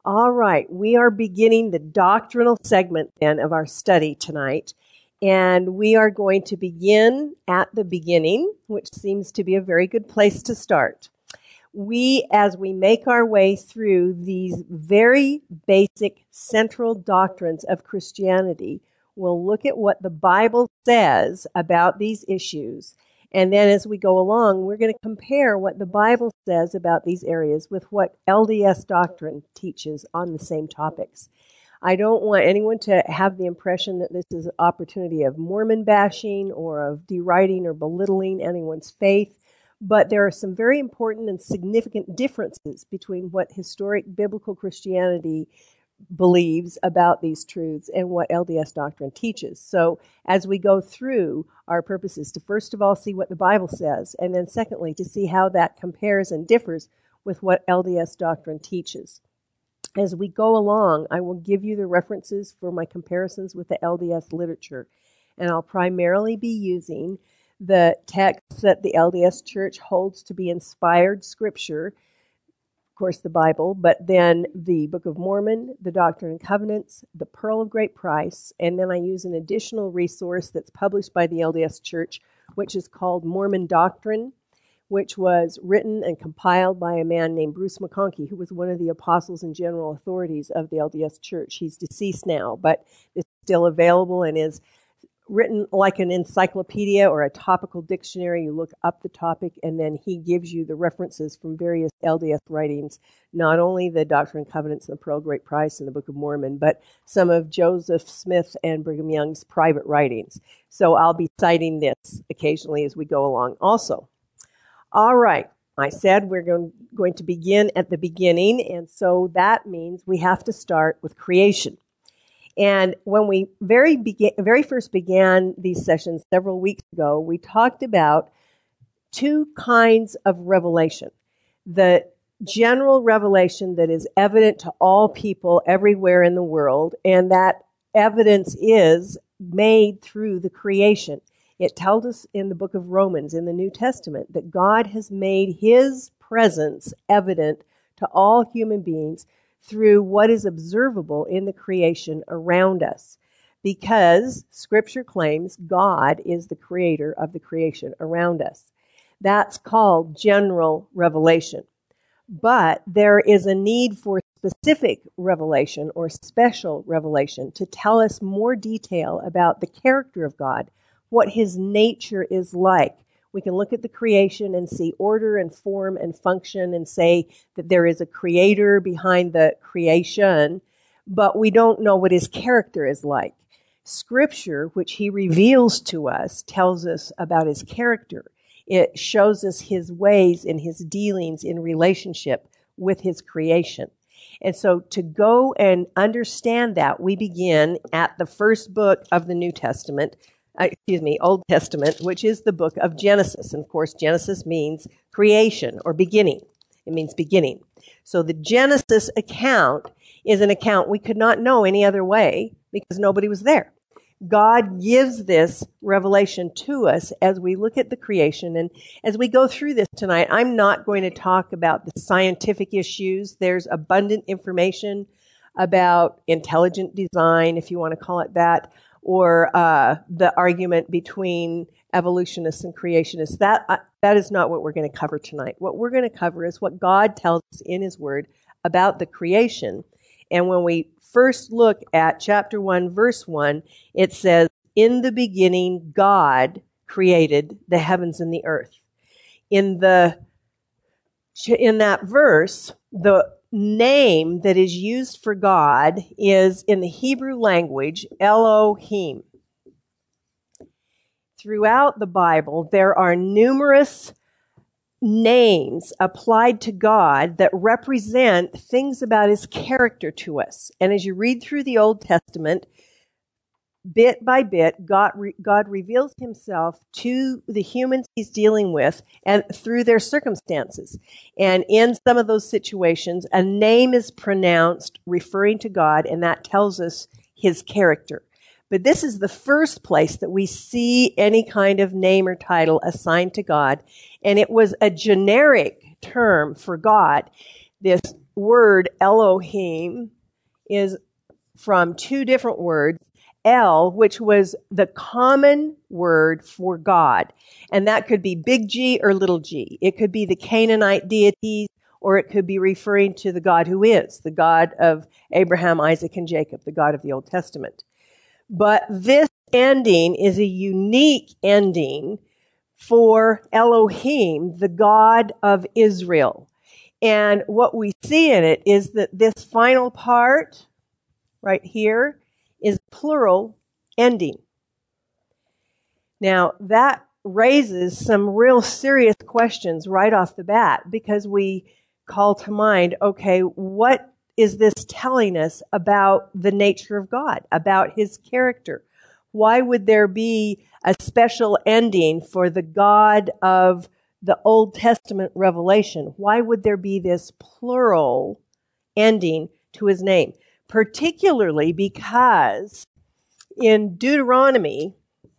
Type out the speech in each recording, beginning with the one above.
All right, we are beginning the doctrinal segment then of our study tonight. And we are going to begin at the beginning, which seems to be a very good place to start. As we make our way through these very basic central doctrines of Christianity, we'll look at what the Bible says about these issues. And then as we go along, we're going to compare what the Bible says about these areas with what LDS doctrine teaches on the same topics. I don't want anyone to have the impression that this is an opportunity of Mormon bashing or of deriding or belittling anyone's faith, but there are some very important and significant differences between what historic biblical Christianity believes about these truths and what LDS doctrine teaches. So as we go through, our purpose is to first of all see what the Bible says, and then secondly to see how that compares and differs with what LDS doctrine teaches. As we go along, I will give you the references for my comparisons with the LDS literature, and I'll primarily be using the texts that the LDS Church holds to be inspired scripture, of course, the Bible, but then the Book of Mormon, the Doctrine and Covenants, the Pearl of Great Price, and then I use an additional resource that's published by the LDS Church, which is called Mormon Doctrine, which was written and compiled by a man named Bruce McConkie, who was one of the apostles and general authorities of the LDS Church. He's deceased now, but it's still available and is written like an encyclopedia or a topical dictionary. You look up the topic, and then he gives you the references from various LDS writings, not only the Doctrine and Covenants and the Pearl of Great Price and the Book of Mormon, but some of Joseph Smith and Brigham Young's private writings. So I'll be citing this occasionally as we go along also. All right, I said we're going to begin at the beginning, and so that means we have to start with creation. And when we very first began these sessions several weeks ago, we talked about two kinds of revelation. The general revelation that is evident to all people everywhere in the world, and that evidence is made through the creation. It tells us in the book of Romans, in the New Testament, that God has made his presence evident to all human beings through what is observable in the creation around us, because Scripture claims God is the creator of the creation around us. That's called general revelation. But there is a need for specific revelation or special revelation to tell us more detail about the character of God, what his nature is like. We can look at the creation and see order and form and function and say that there is a creator behind the creation, but we don't know what his character is like. Scripture, which he reveals to us, tells us about his character. It shows us his ways and his dealings in relationship with his creation. And so to go and understand that, we begin at the first book of the New Testament, Old Testament, which is the book of Genesis. And of course, Genesis means creation or beginning. It means beginning. So the Genesis account is an account we could not know any other way because nobody was there. God gives this revelation to us as we look at the creation. And as we go through this tonight, I'm not going to talk about the scientific issues. There's abundant information about intelligent design, if you want to call it that, or the argument between evolutionists and creationists. That is not what we're going to cover tonight. What we're going to cover is what God tells us in his word about the creation. And when we first look at chapter 1, verse 1, it says, "In the beginning, God created the heavens and the earth." In that verse, the name that is used for God is, in the Hebrew language, Elohim. Throughout the Bible, there are numerous names applied to God that represent things about his character to us. And as you read through the Old Testament, bit by bit, God reveals himself to the humans he's dealing with and through their circumstances. And in some of those situations, a name is pronounced referring to God, and that tells us his character. But this is the first place that we see any kind of name or title assigned to God, and it was a generic term for God. This word Elohim is from two different words. El, which was the common word for God. And that could be big G or little g. It could be the Canaanite deities, or it could be referring to the God who is, the God of Abraham, Isaac, and Jacob, the God of the Old Testament. But this ending is a unique ending for Elohim, the God of Israel. And what we see in it is that this final part right here is plural ending. Now, that raises some real serious questions right off the bat, because we call to mind, okay, what is this telling us about the nature of God, about his character? Why would there be a special ending for the God of the Old Testament revelation? Why would there be this plural ending to his name? Particularly because in Deuteronomy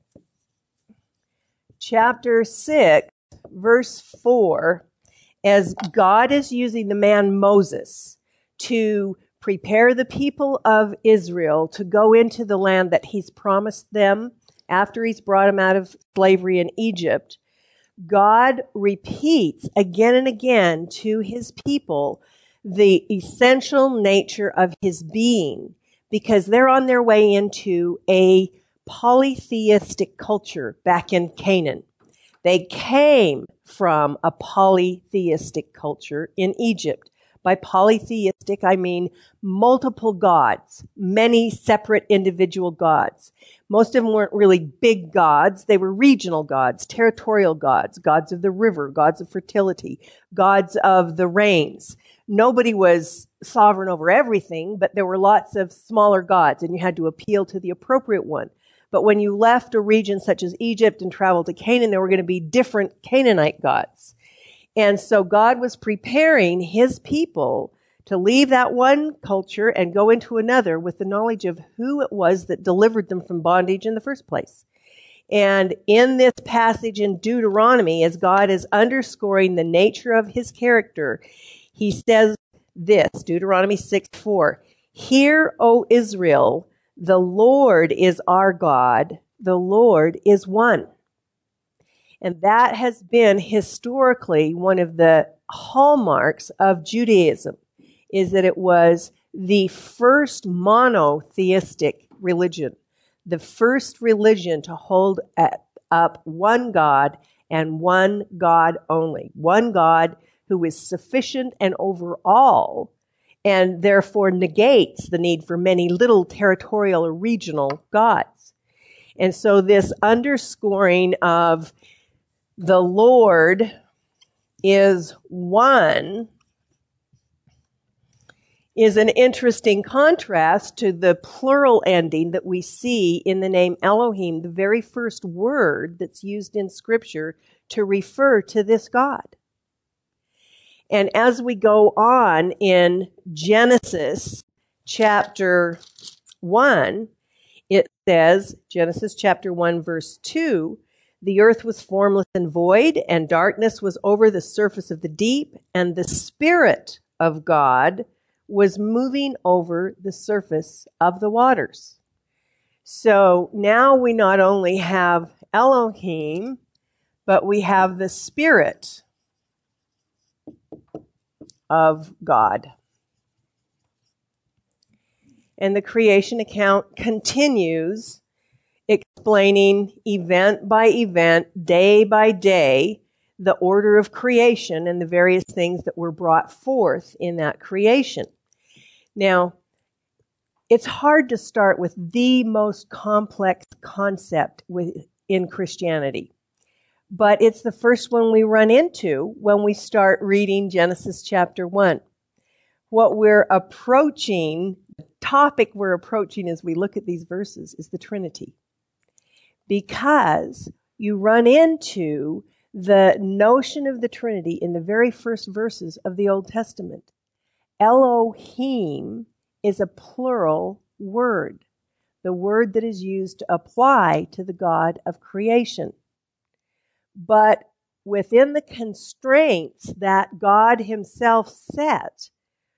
chapter 6, verse 4, as God is using the man Moses to prepare the people of Israel to go into the land that he's promised them after he's brought them out of slavery in Egypt, God repeats again and again to his people the essential nature of his being, because they're on their way into a polytheistic culture back in Canaan. They came from a polytheistic culture in Egypt. By polytheistic, I mean multiple gods, many separate individual gods. Most of them weren't really big gods. They were regional gods, territorial gods, gods of the river, gods of fertility, gods of the rains. Nobody was sovereign over everything, but there were lots of smaller gods, and you had to appeal to the appropriate one. But when you left a region such as Egypt and traveled to Canaan, there were going to be different Canaanite gods. And so God was preparing his people to leave that one culture and go into another with the knowledge of who it was that delivered them from bondage in the first place. And in this passage in Deuteronomy, as God is underscoring the nature of his character, he says this, Deuteronomy 6:4, "Hear, O Israel, the Lord is our God, the Lord is one." And that has been historically one of the hallmarks of Judaism, is that it was the first monotheistic religion, the first religion to hold up one God and one God only, one God who is sufficient and over all, and therefore negates the need for many little territorial or regional gods. And so this underscoring of the Lord is one is an interesting contrast to the plural ending that we see in the name Elohim, the very first word that's used in Scripture to refer to this God. And as we go on in Genesis chapter 1, it says, Genesis chapter 1, verse 2, "The earth was formless and void, and darkness was over the surface of the deep, and the Spirit of God was moving over the surface of the waters." So now we not only have Elohim, but we have the Spirit of God. And the creation account continues explaining event by event, day by day, the order of creation and the various things that were brought forth in that creation. Now, it's hard to start with the most complex concept in Christianity, but it's the first one we run into when we start reading Genesis chapter 1. What we're approaching, the topic we're approaching as we look at these verses is the Trinity. Because you run into the notion of the Trinity in the very first verses of the Old Testament. Elohim is a plural word, the word that is used to apply to the God of creation. But within the constraints that God himself set,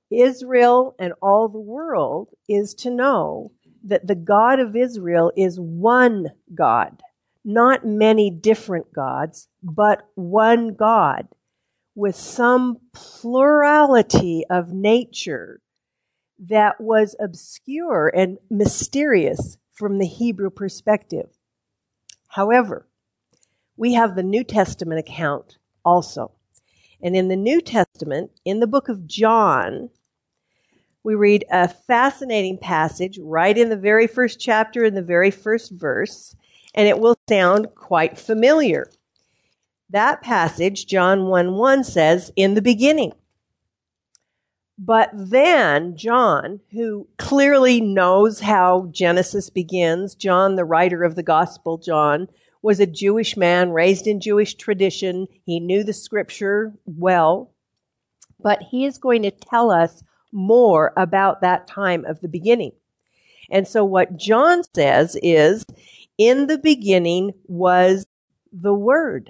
Israel and all the world is to know that the God of Israel is one God, not many different gods, but one God with some plurality of nature that was obscure and mysterious from the Hebrew perspective. However, we have the New Testament account also. And in the New Testament, in the book of John, we read a fascinating passage right in the very first chapter, in the very first verse, and it will sound quite familiar. That passage, John 1:1, says, "In the beginning." But then John, who clearly knows how Genesis begins, John, the writer of the Gospel, John, was a Jewish man raised in Jewish tradition. He knew the scripture well. But he is going to tell us more about that time of the beginning. And so what John says is, in the beginning was the Word.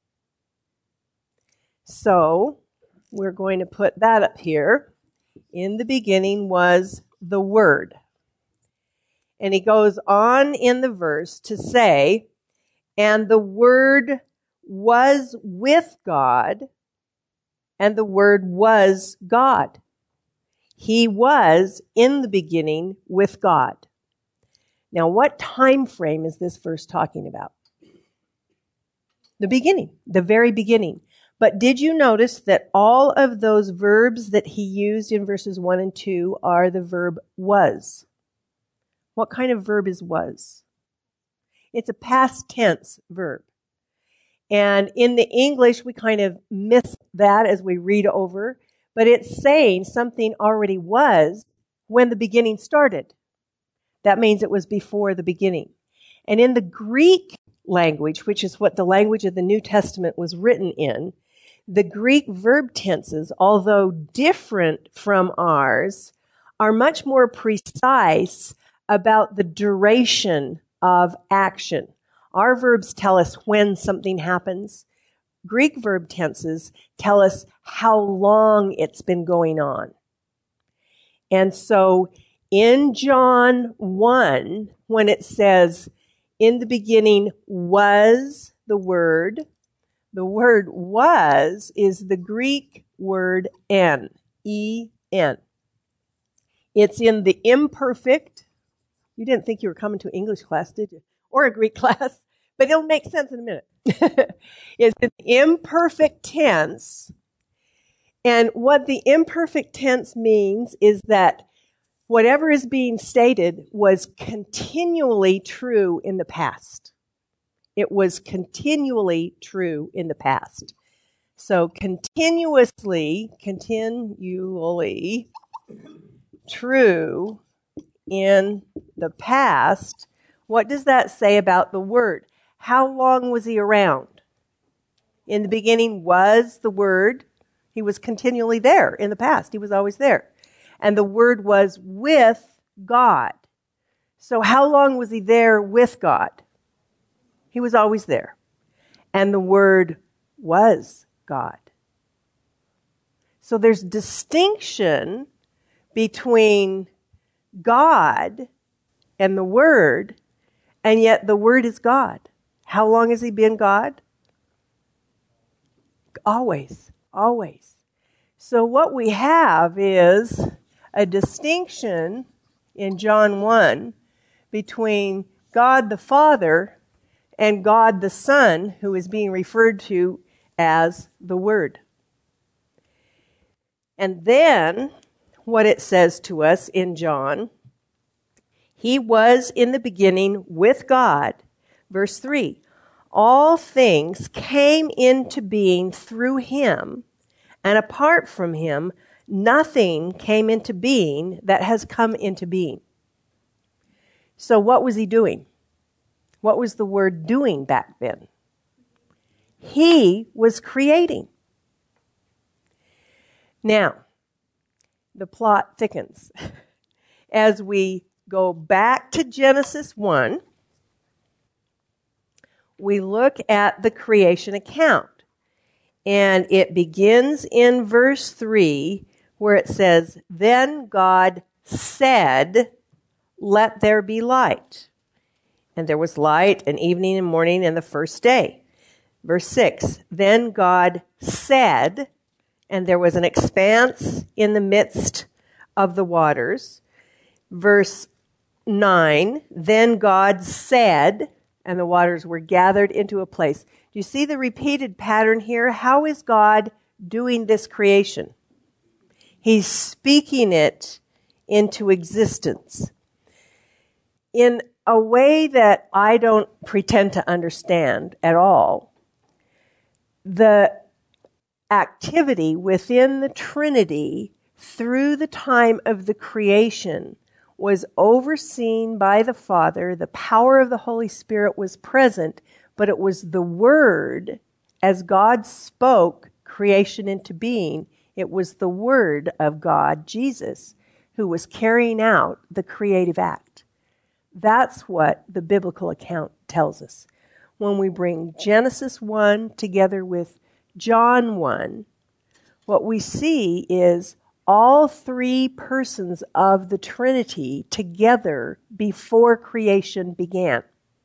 So we're going to put that up here. In the beginning was the Word. And he goes on in the verse to say, and the Word was with God, and the Word was God. He was in the beginning with God. Now, what time frame is this verse talking about? The beginning, the very beginning. But did you notice that all of those verbs that he used in verses 1 and 2 are the verb was? What kind of verb is was? It's a past tense verb. And in the English, we kind of miss that as we read over. But it's saying something already was when the beginning started. That means it was before the beginning. And in the Greek language, which is what the language of the New Testament was written in, the Greek verb tenses, although different from ours, are much more precise about the duration of action. Our verbs tell us when something happens. Greek verb tenses tell us how long it's been going on. And so in John 1, when it says, in the beginning was the Word was is the Greek word en, E-N. It's in the imperfect. You didn't think you were coming to an English class, did you? Or a Greek class, but it'll make sense in a minute. It's an imperfect tense. And what the imperfect tense means is that whatever is being stated was continually true in the past. It was continually true in the past. So continually true in the past. What does that say about the Word? How long was he around? In the beginning was the Word. He was continually there in the past. He was always there. And the Word was with God. So how long was he there with God? He was always there. And the Word was God. So there's distinction between God and the Word, and yet the Word is God. How long has he been God? Always, always. So what we have is a distinction in John 1 between God the Father and God the Son, who is being referred to as the Word. And then what it says to us in John, he was in the beginning with God. Verse 3, all things came into being through him, and apart from him, nothing came into being that has come into being. So what was he doing? What was the Word doing back then? He was creating. Now, the plot thickens. As we go back to Genesis 1, we look at the creation account. And it begins in verse 3 where it says, "Then God said, 'Let there be light.' And there was light, and evening and morning, and the first day." Verse 6, "Then God said," and there was an expanse in the midst of the waters. Verse 9, "Then God said," and the waters were gathered into a place. Do you see the repeated pattern here? How is God doing this creation? He's speaking it into existence in a way that I don't pretend to understand at all. The activity within the Trinity through the time of the creation was overseen by the Father. The power of the Holy Spirit was present, but it was the Word, as God spoke creation into being, it was the Word of God, Jesus, who was carrying out the creative act. That's what the biblical account tells us. When we bring Genesis 1 together with John 1, what we see is all three persons of the Trinity together before creation began.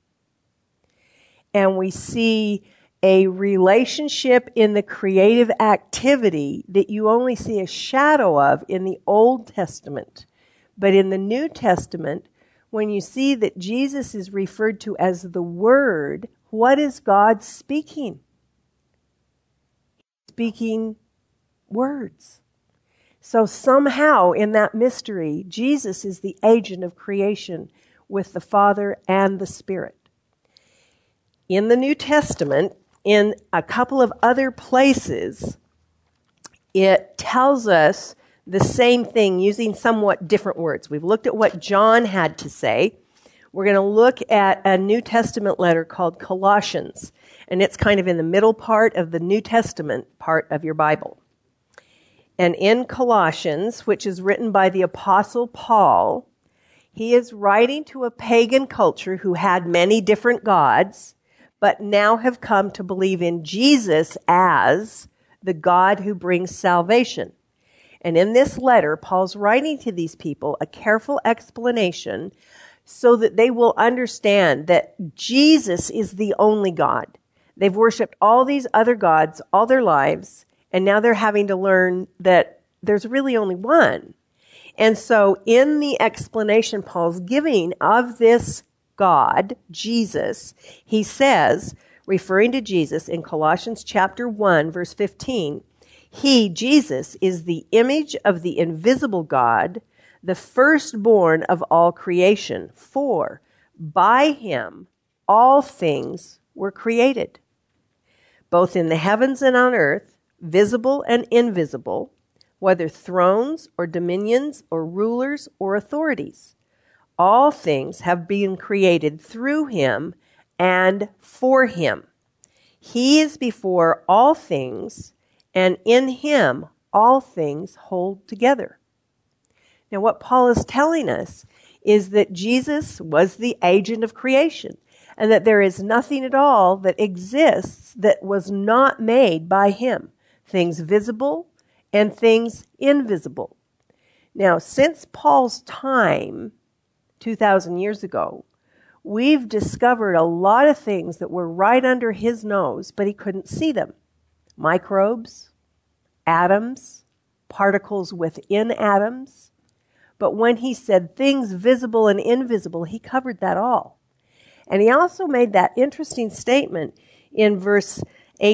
And we see a relationship in the creative activity that you only see a shadow of in the Old Testament. But in the New Testament, when you see that Jesus is referred to as the Word, what is God speaking? Speaking words. So somehow in that mystery, Jesus is the agent of creation with the Father and the Spirit. In the New Testament, in a couple of other places, it tells us the same thing using somewhat different words. We've looked at what John had to say. We're going to look at a New Testament letter called Colossians, and it's kind of in the middle part of the New Testament part of your Bible. And in Colossians, which is written by the Apostle Paul, he is writing to a pagan culture who had many different gods, but now have come to believe in Jesus as the God who brings salvation. And in this letter, Paul's writing to these people a careful explanation so that they will understand that Jesus is the only God. They've worshiped all these other gods all their lives, and now they're having to learn that there's really only one. And so in the explanation Paul's giving of this God, Jesus, he says, referring to Jesus in Colossians chapter 1, verse 15, "He, Jesus, is the image of the invisible God, the firstborn of all creation. For by him all things were created, both in the heavens and on earth, visible and invisible, whether thrones or dominions or rulers or authorities. All things have been created through him and for him. He is before all things, and in him all things hold together." Now, what Paul is telling us is that Jesus was the agent of creation, and that there is nothing at all that exists that was not made by him, things visible and things invisible. Now, since Paul's time, 2,000 years ago, we've discovered a lot of things that were right under his nose, but he couldn't see them. Microbes, atoms, particles within atoms. But when he said things visible and invisible, he covered that all. And he also made that interesting statement in verse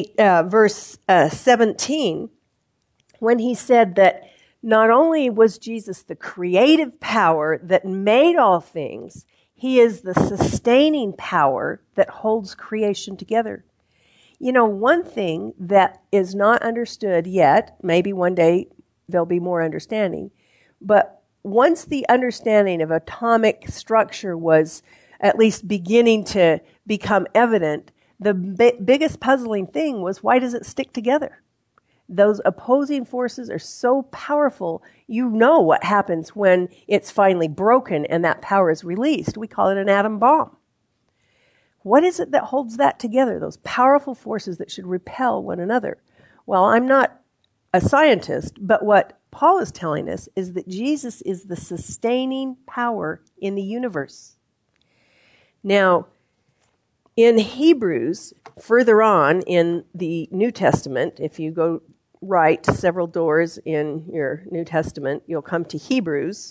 17, when he said that not only was Jesus the creative power that made all things, he is the sustaining power that holds creation together. You know, one thing that is not understood yet, maybe one day there'll be more understanding, but once the understanding of atomic structure was at least beginning to become evident, the biggest puzzling thing was, why does it stick together? Those opposing forces are so powerful, you know what happens when it's finally broken and that power is released. We call it an atom bomb. What is it that holds that together, those powerful forces that should repel one another? Well, I'm not a scientist, but what Paul is telling us is that Jesus is the sustaining power in the universe. Now, in Hebrews, further on in the New Testament, if you go right several doors in your New Testament, you'll come to Hebrews.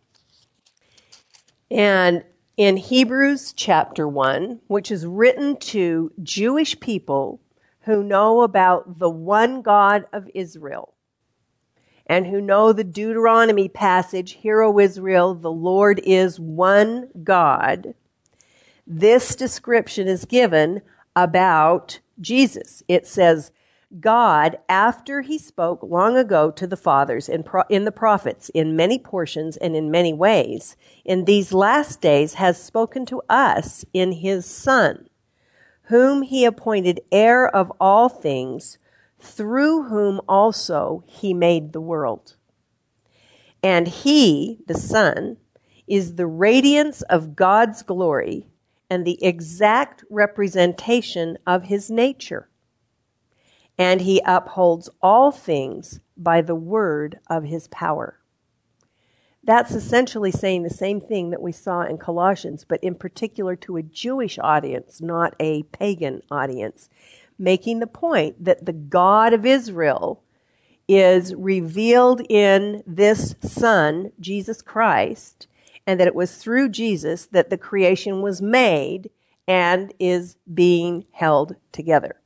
And in Hebrews chapter 1, which is written to Jewish people who know about the one God of Israel and who know the Deuteronomy passage, Hear, O Israel, the Lord is one God, this description is given about Jesus. It says, God, after he spoke long ago to the fathers in the prophets in many portions and in many ways, in these last days has spoken to us in his Son, whom he appointed heir of all things, through whom also he made the world. And he, the Son, is the radiance of God's glory and the exact representation of his nature. And he upholds all things by the word of his power. That's essentially saying the same thing that we saw in Colossians, but in particular to a Jewish audience, not a pagan audience, making the point that the God of Israel is revealed in this Son, Jesus Christ, and that it was through Jesus that the creation was made and is being held together.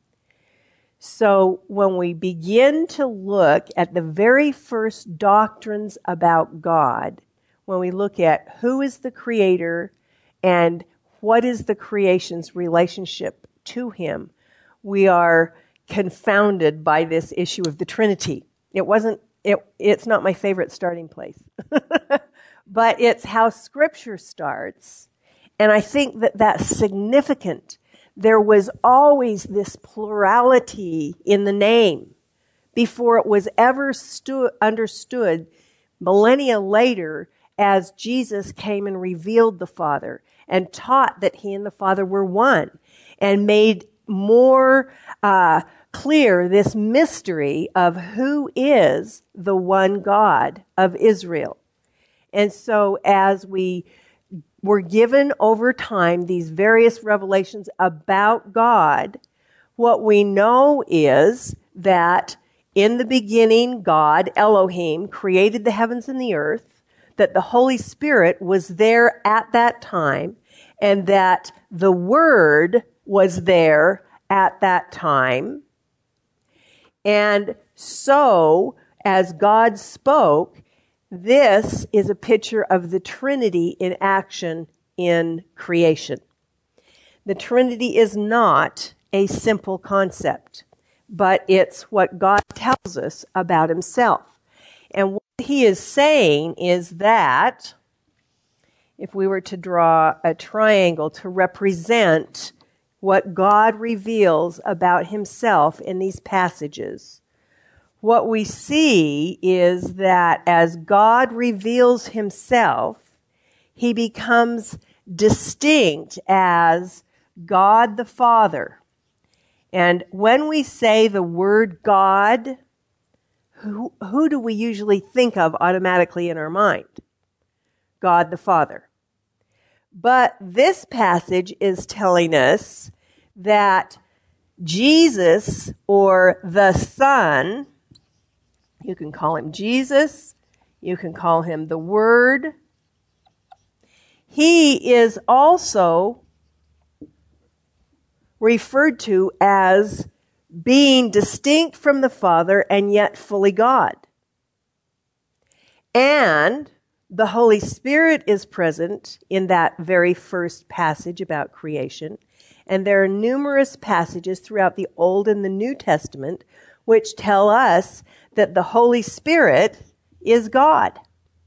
So when we begin to look at the very first doctrines about God, when we look at who is the creator and what is the creation's relationship to him, we are confounded by this issue of the Trinity. It's not my favorite starting place, but it's how Scripture starts. And I think that that's significant. There was always this plurality in the name before it was ever understood millennia later as Jesus came and revealed the Father and taught that he and the Father were one and made more clear this mystery of who is the one God of Israel. And so as we were given over time these various revelations about God, what we know is that in the beginning, God, Elohim, created the heavens and the earth, that the Holy Spirit was there at that time, and that the Word was there at that time. And so, as God spoke, this is a picture of the Trinity in action in creation. The Trinity is not a simple concept, but it's what God tells us about himself. And what he is saying is that if we were to draw a triangle to represent what God reveals about himself in these passages, what we see is that as God reveals himself, he becomes distinct as God the Father. And when we say the word God, who do we usually think of automatically in our mind? God the Father. But this passage is telling us that Jesus, or the Son, you can call him Jesus, you can call him the Word, he is also referred to as being distinct from the Father and yet fully God. And the Holy Spirit is present in that very first passage about creation. And there are numerous passages throughout the Old and the New Testament which tell us that the Holy Spirit is God.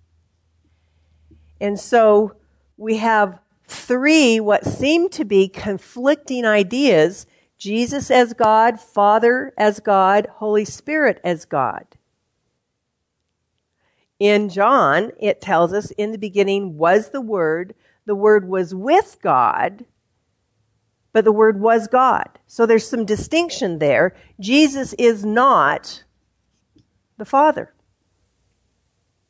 And so we have three what seem to be conflicting ideas: Jesus as God, Father as God, Holy Spirit as God. In John, it tells us, in the beginning was the Word was with God, but the Word was God. So there's some distinction there. Jesus is not the Father.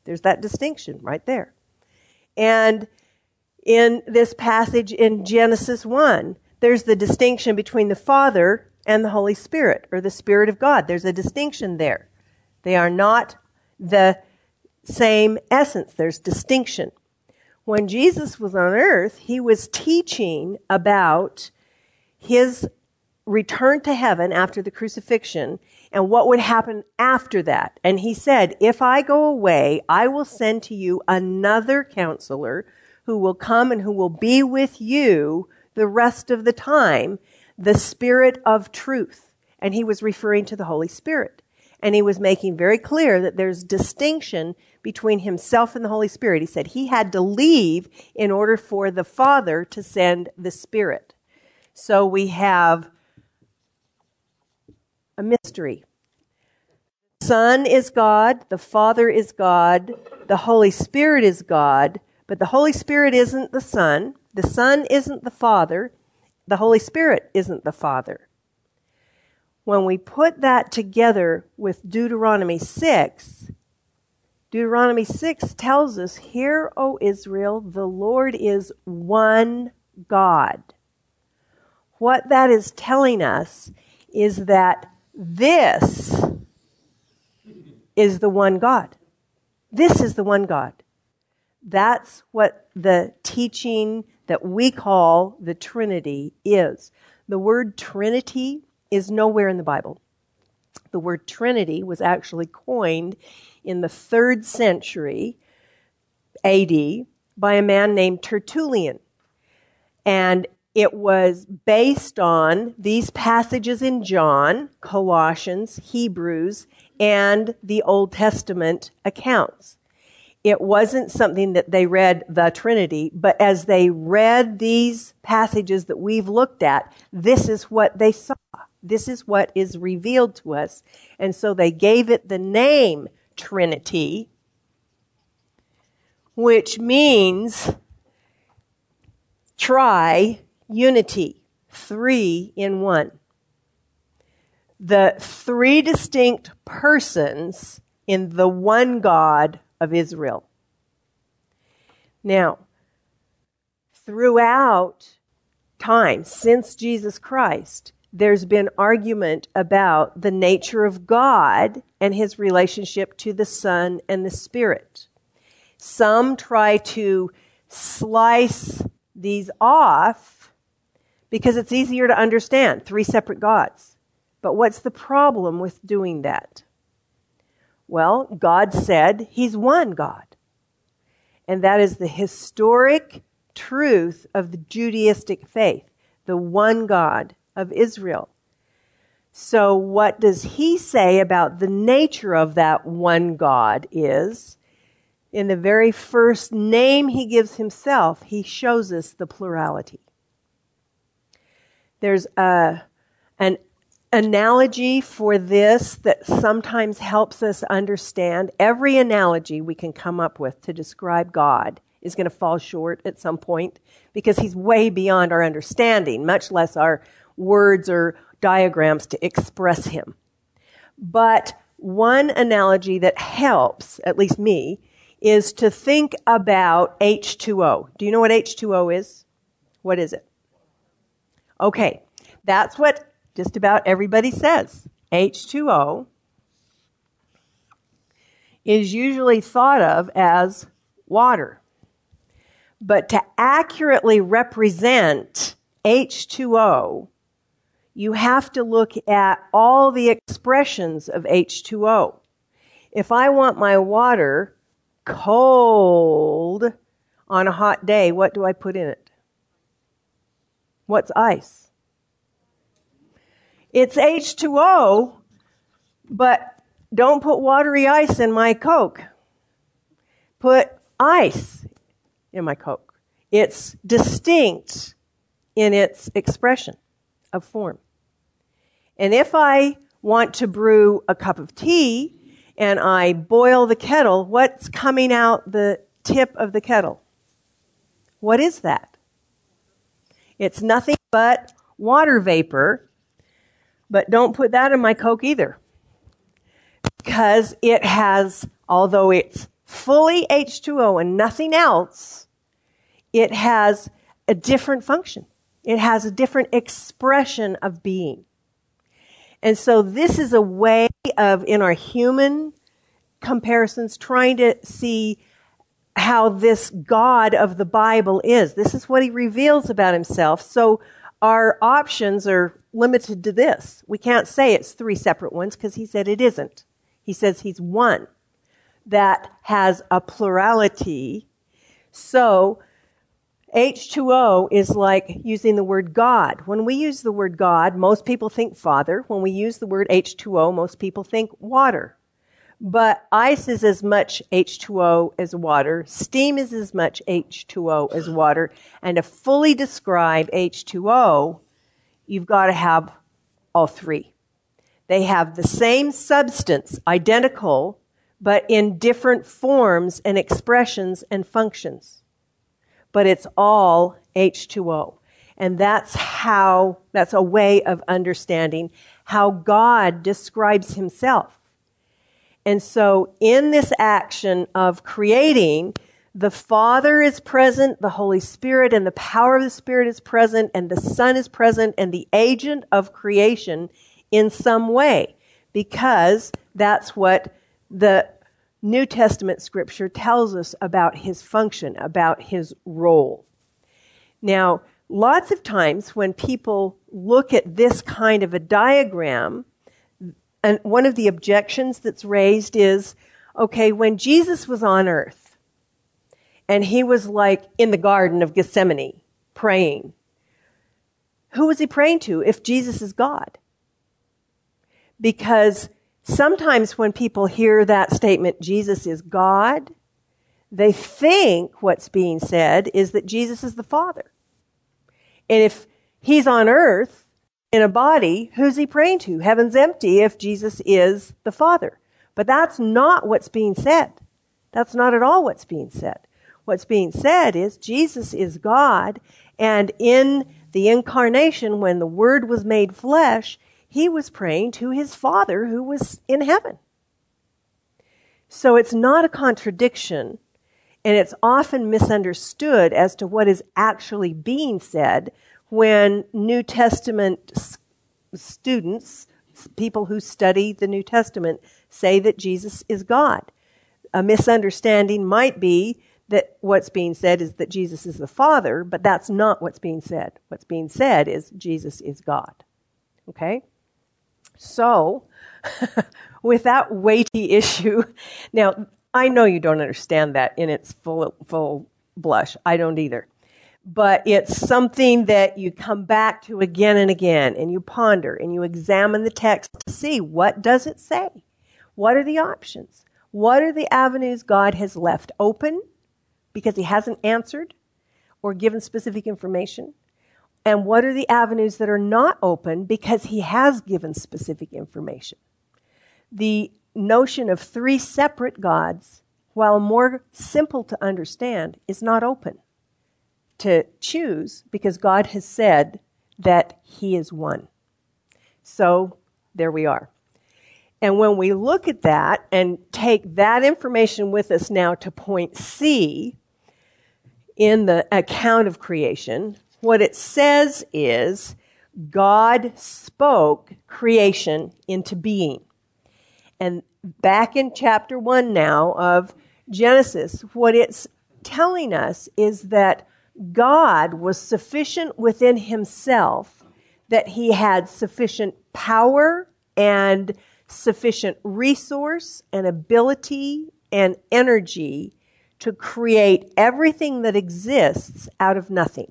There's that distinction right there. And in this passage in Genesis 1, there's the distinction between the Father and the Holy Spirit, or the Spirit of God. There's a distinction there. They are not the same essence. There's distinction. When Jesus was on earth, he was teaching about his return to heaven after the crucifixion and what would happen after that. And he said, if I go away, I will send to you another counselor who will come and who will be with you the rest of the time, the Spirit of truth. And he was referring to the Holy Spirit. And he was making very clear that there's distinction between himself and the Holy Spirit. He said he had to leave in order for the Father to send the Spirit. So we have a mystery. The Son is God, the Father is God, the Holy Spirit is God, but the Holy Spirit isn't the Son isn't the Father, the Holy Spirit isn't the Father. When we put that together with Deuteronomy 6 tells us, "Hear, O Israel, the Lord is one God." What that is telling us is that this is the one God. This is the one God. That's what the teaching that we call the Trinity is. The word Trinity is nowhere in the Bible. The word Trinity was actually coined in the 3rd century AD by a man named Tertullian. And it was based on these passages in John, Colossians, Hebrews, and the Old Testament accounts. It wasn't something that they read the Trinity, but as they read these passages that we've looked at, this is what they saw. This is what is revealed to us. And so they gave it the name Trinity, which means tri-unity, 3 in 1. The 3 distinct persons in the one God of Israel. Now, throughout time, since Jesus Christ, there's been argument about the nature of God and his relationship to the Son and the Spirit. Some try to slice these off because it's easier to understand, 3 separate gods. But what's the problem with doing that? Well, God said he's one God. And that is the historic truth of the Judaistic faith, the one God of Israel. So what does he say about the nature of that one God is, in the very first name he gives himself, he shows us the plurality. There's an analogy for this that sometimes helps us understand. Every analogy we can come up with to describe God is going to fall short at some point because he's way beyond our understanding, much less our words or diagrams to express him. But one analogy that helps, at least me, is to think about H2O. Do you know what H2O is? What is it? Okay, that's what just about everybody says. H2O is usually thought of as water. But to accurately represent H2O, you have to look at all the expressions of H2O. If I want my water cold on a hot day, what do I put in it? What's ice? It's H2O, but don't put watery ice in my Coke. Put ice in my Coke. It's distinct in its expression of form. And if I want to brew a cup of tea and I boil the kettle, what's coming out the tip of the kettle? What is that? It's nothing but water vapor. But don't put that in my Coke either. Because it has, although it's fully H2O and nothing else, it has a different function. It has a different expression of being. And so this is a way of, in our human comparisons, trying to see how this God of the Bible is. This is what he reveals about himself. So our options are limited to this. We can't say it's three separate ones because he said it isn't. He says he's one that has a plurality. So H2O is like using the word God. When we use the word God, most people think Father. When we use the word H2O, most people think water. But ice is as much H2O as water. Steam is as much H2O as water. And to fully describe H2O, you've got to have all three. They have the same substance, identical, but in different forms and expressions and functions. But it's all H2O. And that's a way of understanding how God describes himself. And so in this action of creating, the Father is present, the Holy Spirit and the power of the Spirit is present, and the Son is present, and the agent of creation in some way, because that's what the New Testament scripture tells us about his function, about his role. Now, lots of times when people look at this kind of a diagram, and one of the objections that's raised is, okay, when Jesus was on earth and he was like in the Garden of Gethsemane praying, who was he praying to if Jesus is God? Because sometimes when people hear that statement, Jesus is God, they think what's being said is that Jesus is the Father. And if he's on earth in a body, who's he praying to? Heaven's empty if Jesus is the Father. But that's not what's being said. That's not at all what's being said. What's being said is Jesus is God, and in the incarnation, when the Word was made flesh, he was praying to his Father who was in heaven. So it's not a contradiction, and it's often misunderstood as to what is actually being said when New Testament students, people who study the New Testament, say that Jesus is God. A misunderstanding might be that what's being said is that Jesus is the Father, but that's not what's being said. What's being said is Jesus is God. Okay? So, with that weighty issue, now, I know you don't understand that in its full blush. I don't either. But it's something that you come back to again and again, and you ponder, and you examine the text to see, what does it say? What are the options? What are the avenues God has left open because he hasn't answered or given specific information? And what are the avenues that are not open because he has given specific information? The notion of three separate gods, while more simple to understand, is not open to choose because God has said that he is one. So there we are. And when we look at that and take that information with us now to point C in the account of creation, what it says is God spoke creation into being. And back in chapter 1 now of Genesis, what it's telling us is that God was sufficient within himself, that he had sufficient power and sufficient resource and ability and energy to create everything that exists out of nothing.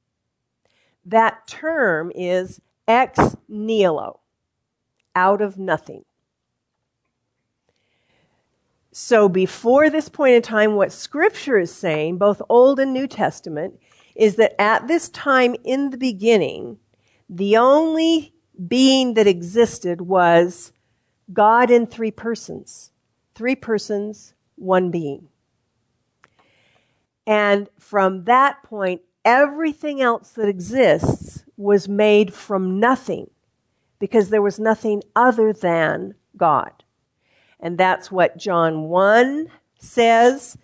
That term is ex nihilo, out of nothing. So before this point in time, what Scripture is saying, both Old and New Testament, is that at this time in the beginning, the only being that existed was God in three persons. Three persons, one being. And from that point, everything else that exists was made from nothing, because there was nothing other than God. And that's what John 1 says,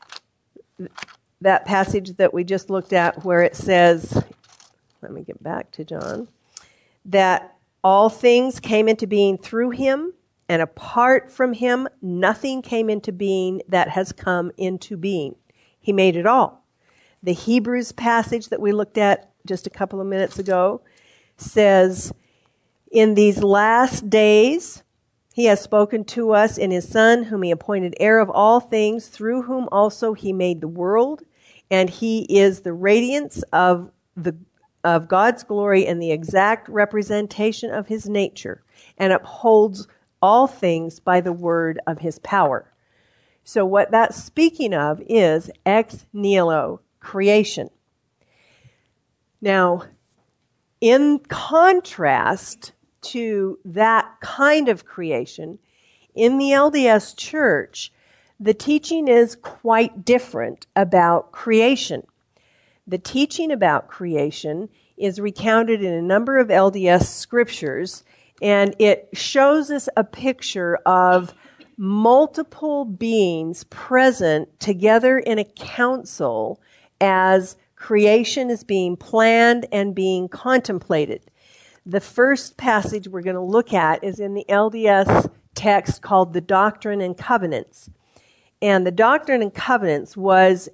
that passage that we just looked at where it says, let me get back to John, that all things came into being through him, and apart from him, nothing came into being that has come into being. He made it all. The Hebrews passage that we looked at just a couple of minutes ago says, in these last days, he has spoken to us in his Son, whom he appointed heir of all things, through whom also he made the world, and he is the radiance of God's glory and the exact representation of his nature, and upholds all things by the word of his power. So what that's speaking of is ex nihilo, creation. Now, in contrast to that kind of creation, in the LDS Church, the teaching is quite different about creation. The teaching about creation is recounted in a number of LDS scriptures, and it shows us a picture of multiple beings present together in a council as creation is being planned and being contemplated. The first passage we're going to look at is in the LDS text called the Doctrine and Covenants. And the Doctrine and Covenants is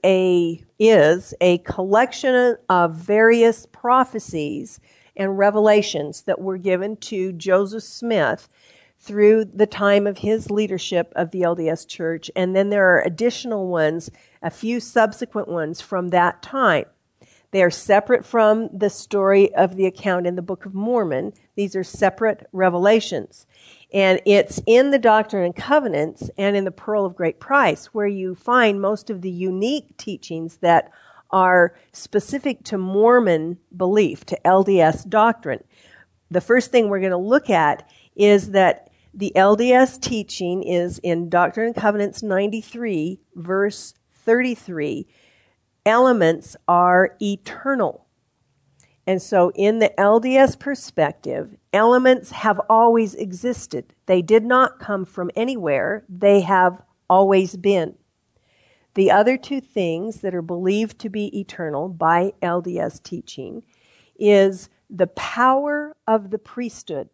a collection of various prophecies and revelations that were given to Joseph Smith through the time of his leadership of the LDS Church. And then there are additional ones, a few subsequent ones from that time. They are separate from the story of the account in the Book of Mormon. These are separate revelations. And it's in the Doctrine and Covenants and in the Pearl of Great Price where you find most of the unique teachings that are specific to Mormon belief, to LDS doctrine. The first thing we're going to look at is that the LDS teaching is in Doctrine and Covenants 93, verse 33. Elements are eternal. And so in the LDS perspective, elements have always existed. They did not come from anywhere. They have always been. The other two things that are believed to be eternal by LDS teaching is the power of the priesthood.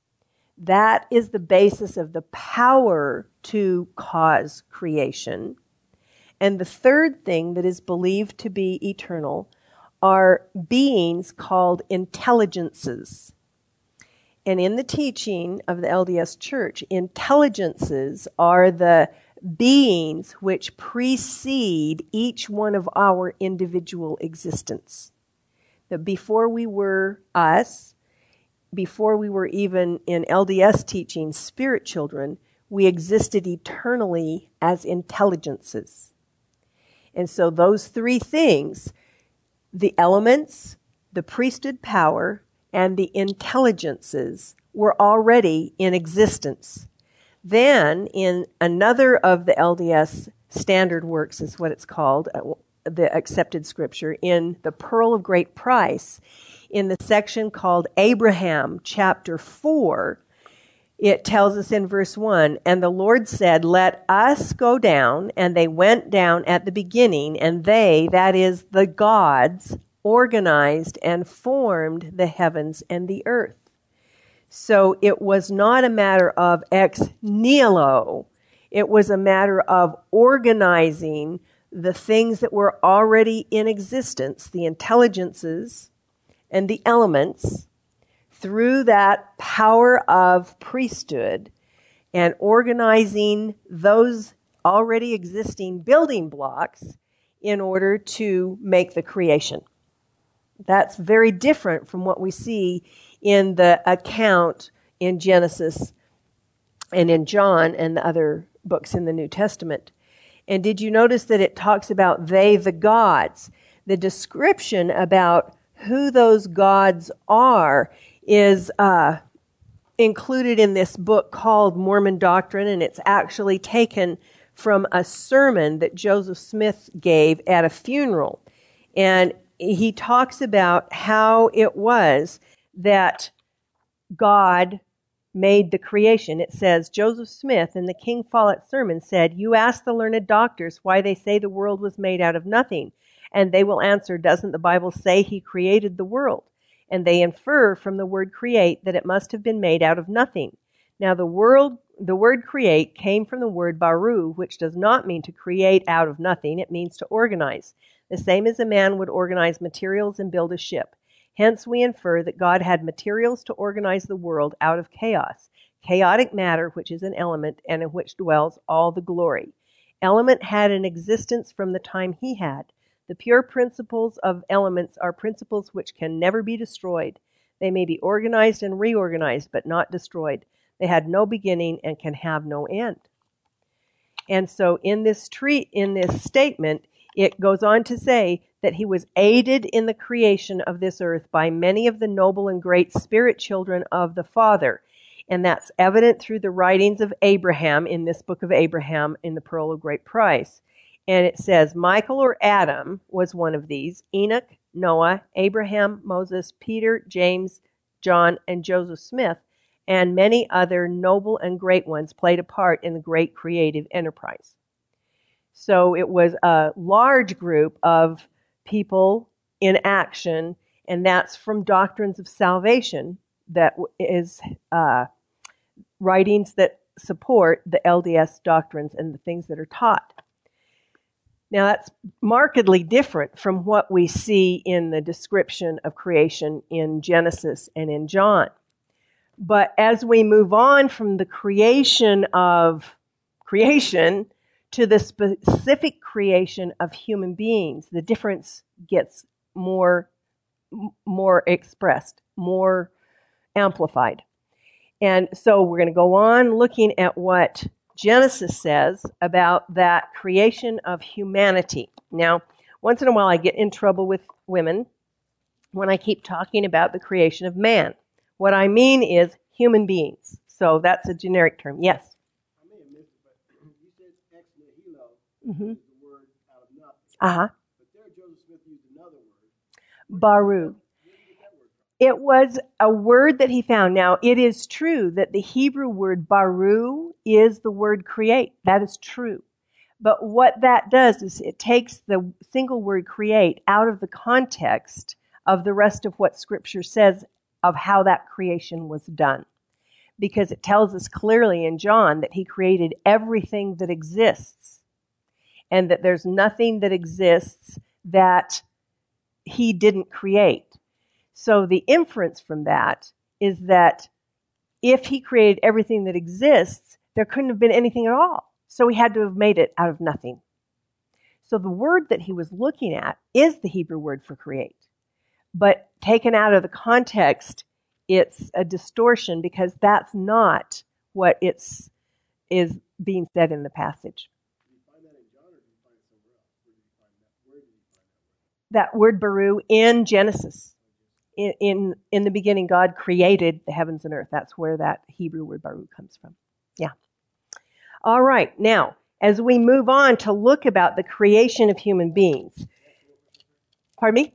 That is the basis of the power to cause creation. And the third thing that is believed to be eternal are beings called intelligences. And in the teaching of the LDS Church, intelligences are the beings which precede each one of our individual existence. That before we were us, before we were even in LDS teaching spirit children, we existed eternally as intelligences. And so those three things, the elements, the priesthood power, and the intelligences were already in existence. Then, in another of the LDS standard works, is what it's called, the accepted scripture, in the Pearl of Great Price, in the section called Abraham, chapter 4, it tells us in verse 1, and the Lord said, let us go down, and they went down at the beginning, and they, that is the gods, organized and formed the heavens and the earth. So it was not a matter of ex nihilo. It was a matter of organizing the things that were already in existence, the intelligences and the elements, through that power of priesthood and organizing those already existing building blocks in order to make the creation. That's very different from what we see in the account in Genesis and in John and the other books in the New Testament. And did you notice that it talks about they, the gods? The description about who those gods are is included in this book called Mormon Doctrine, and it's actually taken from a sermon that Joseph Smith gave at a funeral. And he talks about how it was that God made the creation. It says, Joseph Smith in the King Follett sermon said, "You ask the learned doctors why they say the world was made out of nothing, and they will answer, doesn't the Bible say he created the world? And they infer from the word create that it must have been made out of nothing. Now the word create came from the word baru, which does not mean to create out of nothing. It means to organize, the same as a man would organize materials and build a ship. Hence we infer that God had materials to organize the world out of chaos, chaotic matter, which is an element and in which dwells all the glory. Element had an existence from the time he had. The pure principles of elements are principles which can never be destroyed. They may be organized and reorganized, but not destroyed. They had no beginning and can have no end." And so in this statement, it goes on to say that he was aided in the creation of this earth by many of the noble and great spirit children of the Father. And that's evident through the writings of Abraham in this book of Abraham in the Pearl of Great Price. And it says Michael or Adam was one of these: Enoch, Noah, Abraham, Moses, Peter, James, John, and Joseph Smith, and many other noble and great ones played a part in the great creative enterprise. So it was a large group of people in action, and that's from Doctrines of Salvation, that is writings that support the LDS doctrines and the things that are taught. Now that's markedly different from what we see in the description of creation in Genesis and in John. But as we move on from the creation of creation to the specific creation of human beings, the difference gets more expressed, more amplified. And so we're going to go on looking at what Genesis says about that creation of humanity. Now, once in a while I get in trouble with women when I keep talking about the creation of man. What I mean is human beings. So that's a generic term. Yes? I may have missed it, but you said ex nihilo is the word out of nothing. Uh-huh. But there Joseph Smith used another word. Baru. Where did you get that word from? It was a word that he found. Now, it is true that the Hebrew word baru is the word create. That is true. But what that does is it takes the single word create out of the context of the rest of what Scripture says of how that creation was done. Because it tells us clearly in John that he created everything that exists, and that there's nothing that exists that he didn't create. So the inference from that is that if he created everything that exists, there couldn't have been anything at all. So he had to have made it out of nothing. So the word that he was looking at is the Hebrew word for create. But taken out of the context, it's a distortion because that's not what is being said in the passage. Did you find that in John, or did you find it somewhere else? Where did you find that? Where did you find that word? That word baru in Genesis. In the beginning, God created the heavens and earth. That's where that Hebrew word baru comes from. Yeah. All right. Now, as we move on to look about the creation of human beings. Pardon me?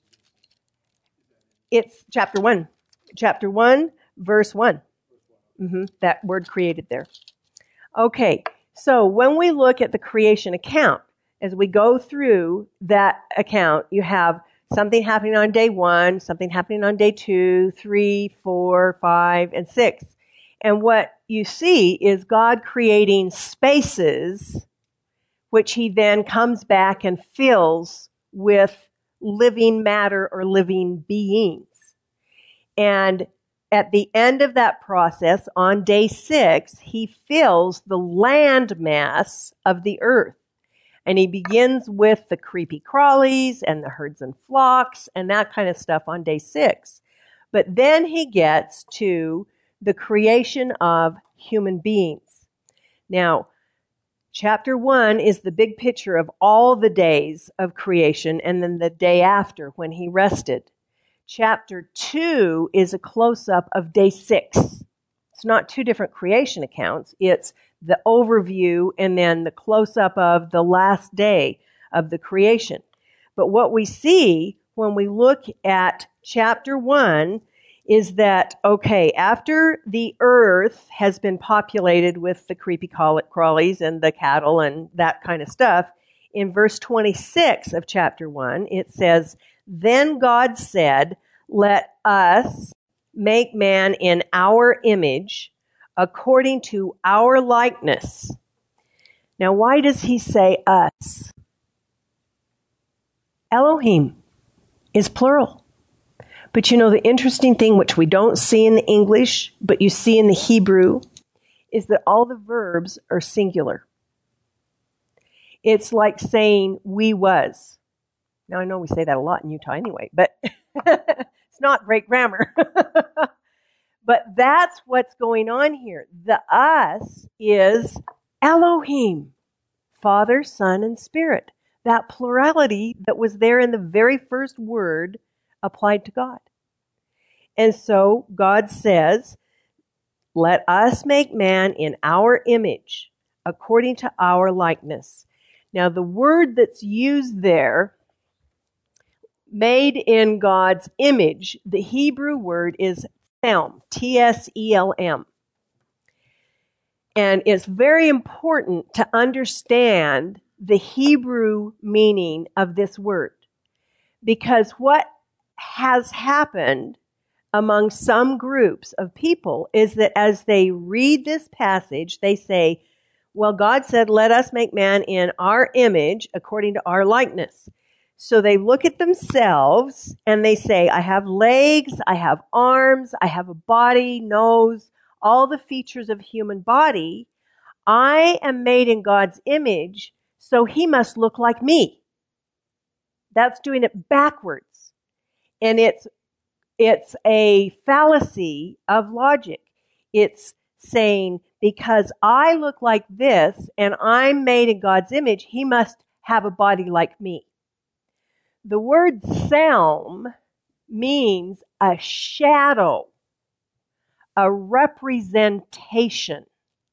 It's chapter 1. Chapter 1, verse 1. That word created there. Okay. So when we look at the creation account, as we go through that account, you have something happening on day 1, something happening on day 2, 3, 4, 5, and 6. And what you see is God creating spaces, which he then comes back and fills with living matter or living beings. And at the end of that process, on day 6, he fills the land mass of the earth. And he begins with the creepy crawlies and the herds and flocks and that kind of stuff on day 6. But then he gets to the creation of human beings. Now, chapter 1 is the big picture of all the days of creation and then the day after when he rested. Chapter 2 is a close-up of day 6. It's not two different creation accounts. It's the overview and then the close-up of the last day of the creation. But what we see when we look at chapter 1 is that, okay, after the earth has been populated with the creepy crawlies and the cattle and that kind of stuff, in verse 26 of chapter 1, it says, "Then God said, let us make man in our image, according to our likeness." Now, why does he say us? Elohim is plural. But you know, the interesting thing, which we don't see in the English, but you see in the Hebrew, is that all the verbs are singular. It's like saying we was. Now, I know we say that a lot in Utah anyway, but it's not great grammar. But that's what's going on here. The us is Elohim, Father, Son, and Spirit. That plurality that was there in the very first word applied to God. And so God says, let us make man in our image, according to our likeness. Now, the word that's used there, made in God's image, the Hebrew word is tselem, T-S-E-L-M. And it's very important to understand the Hebrew meaning of this word. Because what has happened among some groups of people is that as they read this passage, they say, well, God said, let us make man in our image according to our likeness. So they look at themselves and they say, I have legs, I have arms, I have a body, nose, all the features of a human body. I am made in God's image, so he must look like me. That's doing it backwards. And it's a fallacy of logic. It's saying, because I look like this and I'm made in God's image, he must have a body like me. The word tselem means a shadow, a representation.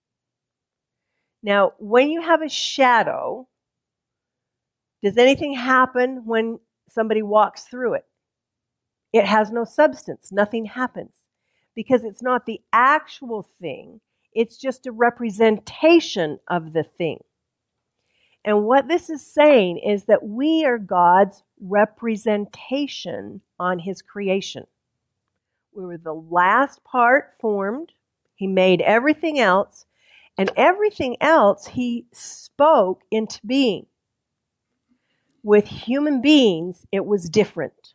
Now, when you have a shadow, does anything happen when somebody walks through it? It has no substance. Nothing happens. Because it's not the actual thing. It's just a representation of the thing. And what this is saying is that we are God's representation on his creation. We were the last part formed. He made everything else. And everything else he spoke into being. With human beings, it was different.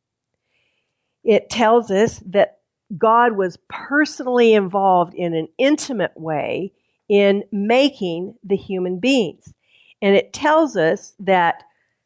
It tells us that God was personally involved in an intimate way in making the human beings. And it tells us that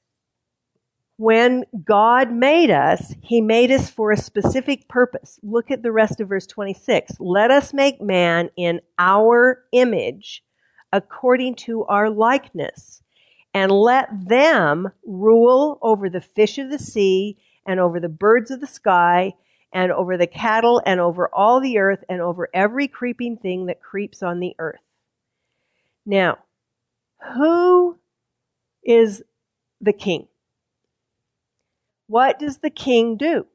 when God made us, he made us for a specific purpose. Look at the rest of verse 26. Let us make man in our image, according to our likeness, and let them rule over the fish of the sea, and over the birds of the sky, and over the cattle, and over all the earth, and over every creeping thing that creeps on the earth. Now, who is the king? What does the king do?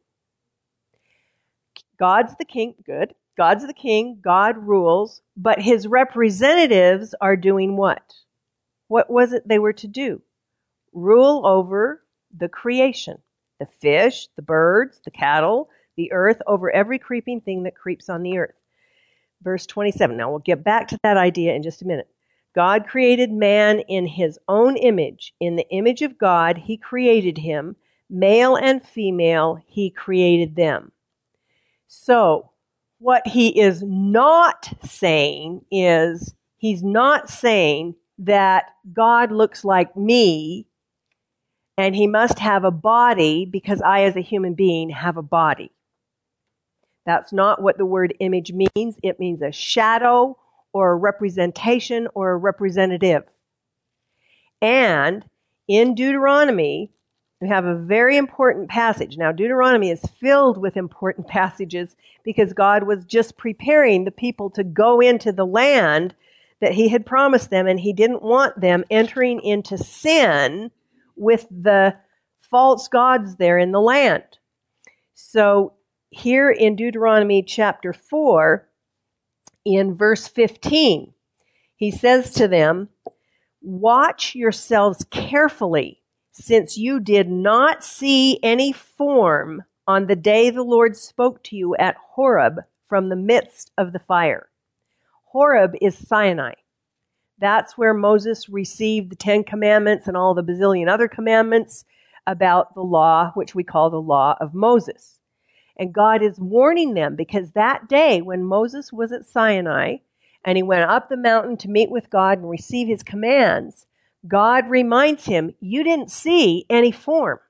God's the king, good. God's the king, God rules, but his representatives are doing what? What was it they were to do? Rule over the creation. The fish, the birds, the cattle, the earth, over every creeping thing that creeps on the earth. Verse 27. Now we'll get back to that idea in just a minute. God created man in his own image. In the image of God, he created him. Male and female, he created them. So, what he is not saying is, he's not saying that God looks like me and he must have a body because I, as a human being, have a body. That's not what the word image means. It means a shadow or a representation or a representative. And in Deuteronomy, we have a very important passage. Now, Deuteronomy is filled with important passages because God was just preparing the people to go into the land that he had promised them, and he didn't want them entering into sin with the false gods there in the land. So here in Deuteronomy chapter 4, in verse 15, he says to them, "Watch yourselves carefully, since you did not see any form on the day the Lord spoke to you at Horeb from the midst of the fire." Horeb is Sinai. That's where Moses received the 10 Commandments and all the bazillion other commandments about the law, which we call the law of Moses. And God is warning them because that day when Moses was at Sinai and he went up the mountain to meet with God and receive his commands, God reminds him, you didn't see any form.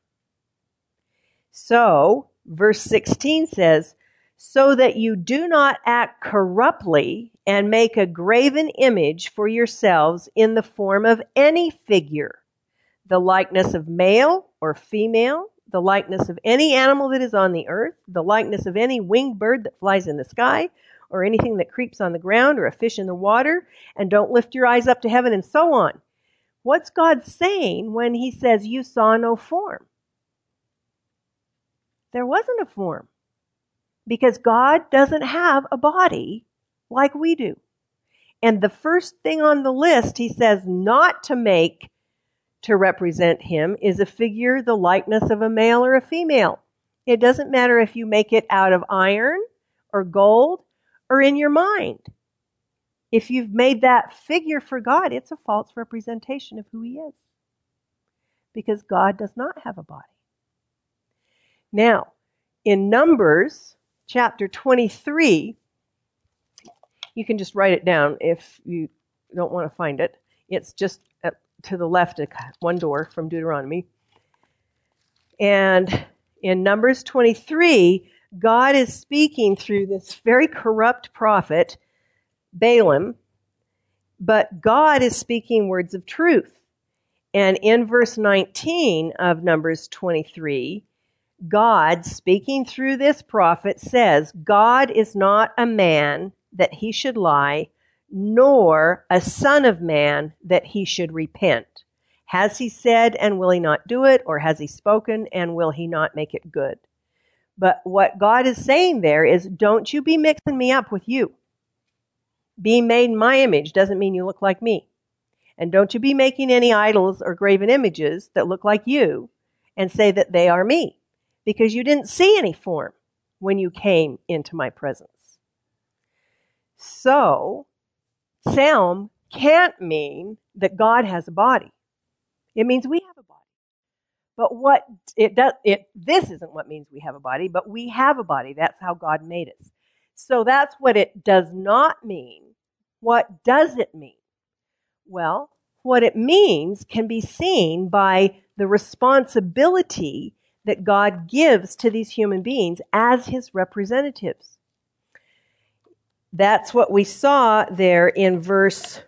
So, verse 16 says, "So that you do not act corruptly and make a graven image for yourselves in the form of any figure, the likeness of male or female, the likeness of any animal that is on the earth, the likeness of any winged bird that flies in the sky, or anything that creeps on the ground, or a fish in the water, and don't lift your eyes up to heaven," and so on. What's God saying when he says you saw no form? There wasn't a form. Because God doesn't have a body like we do. And the first thing on the list he says not to make to represent him is a figure, the likeness of a male or a female. It doesn't matter if you make it out of iron or gold or in your mind. If you've made that figure for God, it's a false representation of who he is. Because God does not have a body. Now, in Numbers chapter 23, you can just write it down if you don't want to find it. It's just to the left, one door from Deuteronomy. And in Numbers 23, God is speaking through this very corrupt prophet, Balaam, but God is speaking words of truth. And in verse 19 of Numbers 23, God, speaking through this prophet, says, "God is not a man that he should lie, nor a son of man that he should repent. Has he said, and will he not do it? Or has he spoken, and will he not make it good?" But what God is saying there is, don't you be mixing me up with you. Being made in my image doesn't mean you look like me. And don't you be making any idols or graven images that look like you and say that they are me. Because you didn't see any form when you came into my presence. So, Psalm can't mean that God has a body. It means we have a body. But this isn't what means we have a body, but we have a body. That's how God made us. So that's what it does not mean. What does it mean? Well, what it means can be seen by the responsibility that God gives to these human beings as his representatives. That's what we saw there in verse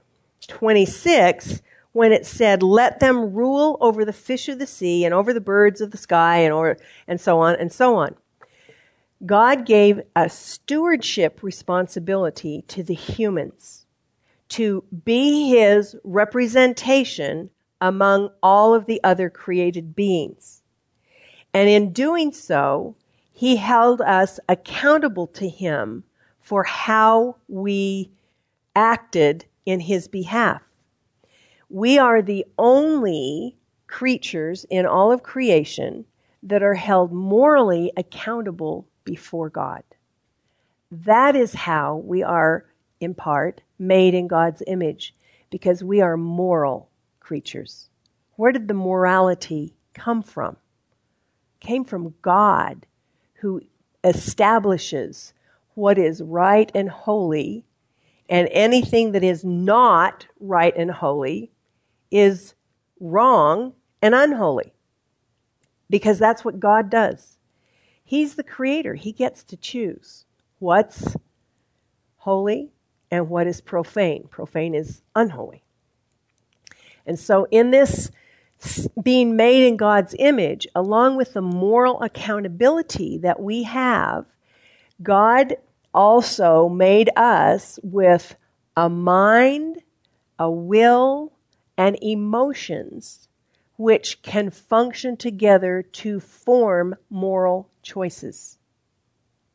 26 when it said, "Let them rule over the fish of the sea and over the birds of the sky," and so on and so on. God gave a stewardship responsibility to the humans to be his representation among all of the other created beings. And in doing so, he held us accountable to him for how we acted in his behalf. We are the only creatures in all of creation that are held morally accountable before God. That is how we are, in part, made in God's image, because we are moral creatures. Where did the morality come from? Came from God, who establishes what is right and holy, and anything that is not right and holy is wrong and unholy. Because that's what God does. He's the creator. He gets to choose what's holy and what is profane. Profane is unholy. And so in this being made in God's image, along with the moral accountability that we have, God also made us with a mind, a will, and emotions which can function together to form moral choices.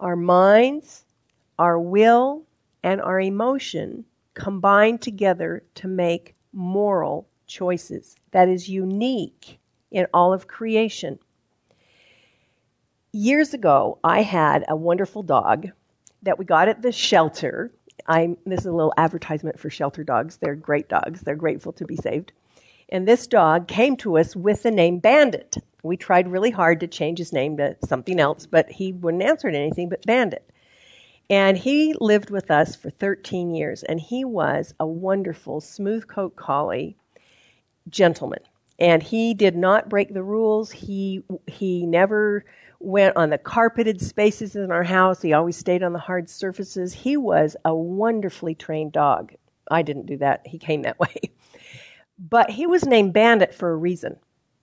Our minds, our will, and our emotion combine together to make moral choices. That is unique in all of creation. Years ago, I had a wonderful dog that we got at the shelter. This is a little advertisement for shelter dogs. They're great dogs. They're grateful to be saved. And this dog came to us with the name Bandit. We tried really hard to change his name to something else, but he wouldn't answer to anything but Bandit. And he lived with us for 13 years, and he was a wonderful smooth coat collie gentleman. And he did not break the rules. He never went on the carpeted spaces in our house. He always stayed on the hard surfaces. He was a wonderfully trained dog. I didn't do that. He came that way. But he was named Bandit for a reason.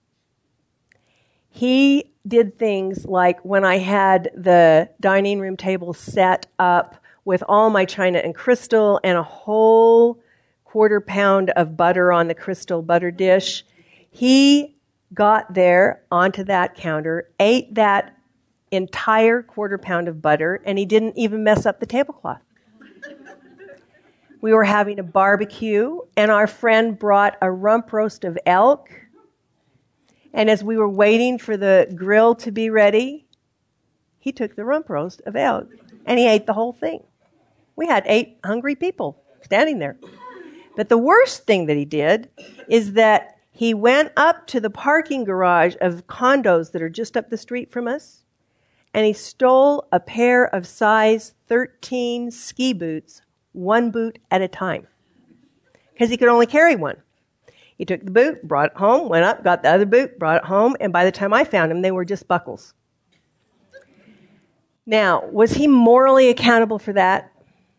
He did things like when I had the dining room table set up with all my china and crystal and a whole quarter pound of butter on the crystal butter dish, he got there onto that counter, ate that entire quarter pound of butter, and he didn't even mess up the tablecloth. We were having a barbecue, and our friend brought a rump roast of elk. And as we were waiting for the grill to be ready, he took the rump roast of elk, and he ate the whole thing. We had 8 hungry people standing there. But the worst thing that he did is that he went up to the parking garage of condos that are just up the street from us, and he stole a pair of size 13 ski boots, one boot at a time, because he could only carry one. He took the boot, brought it home, went up, got the other boot, brought it home, and by the time I found him, they were just buckles. Now, was he morally accountable for that?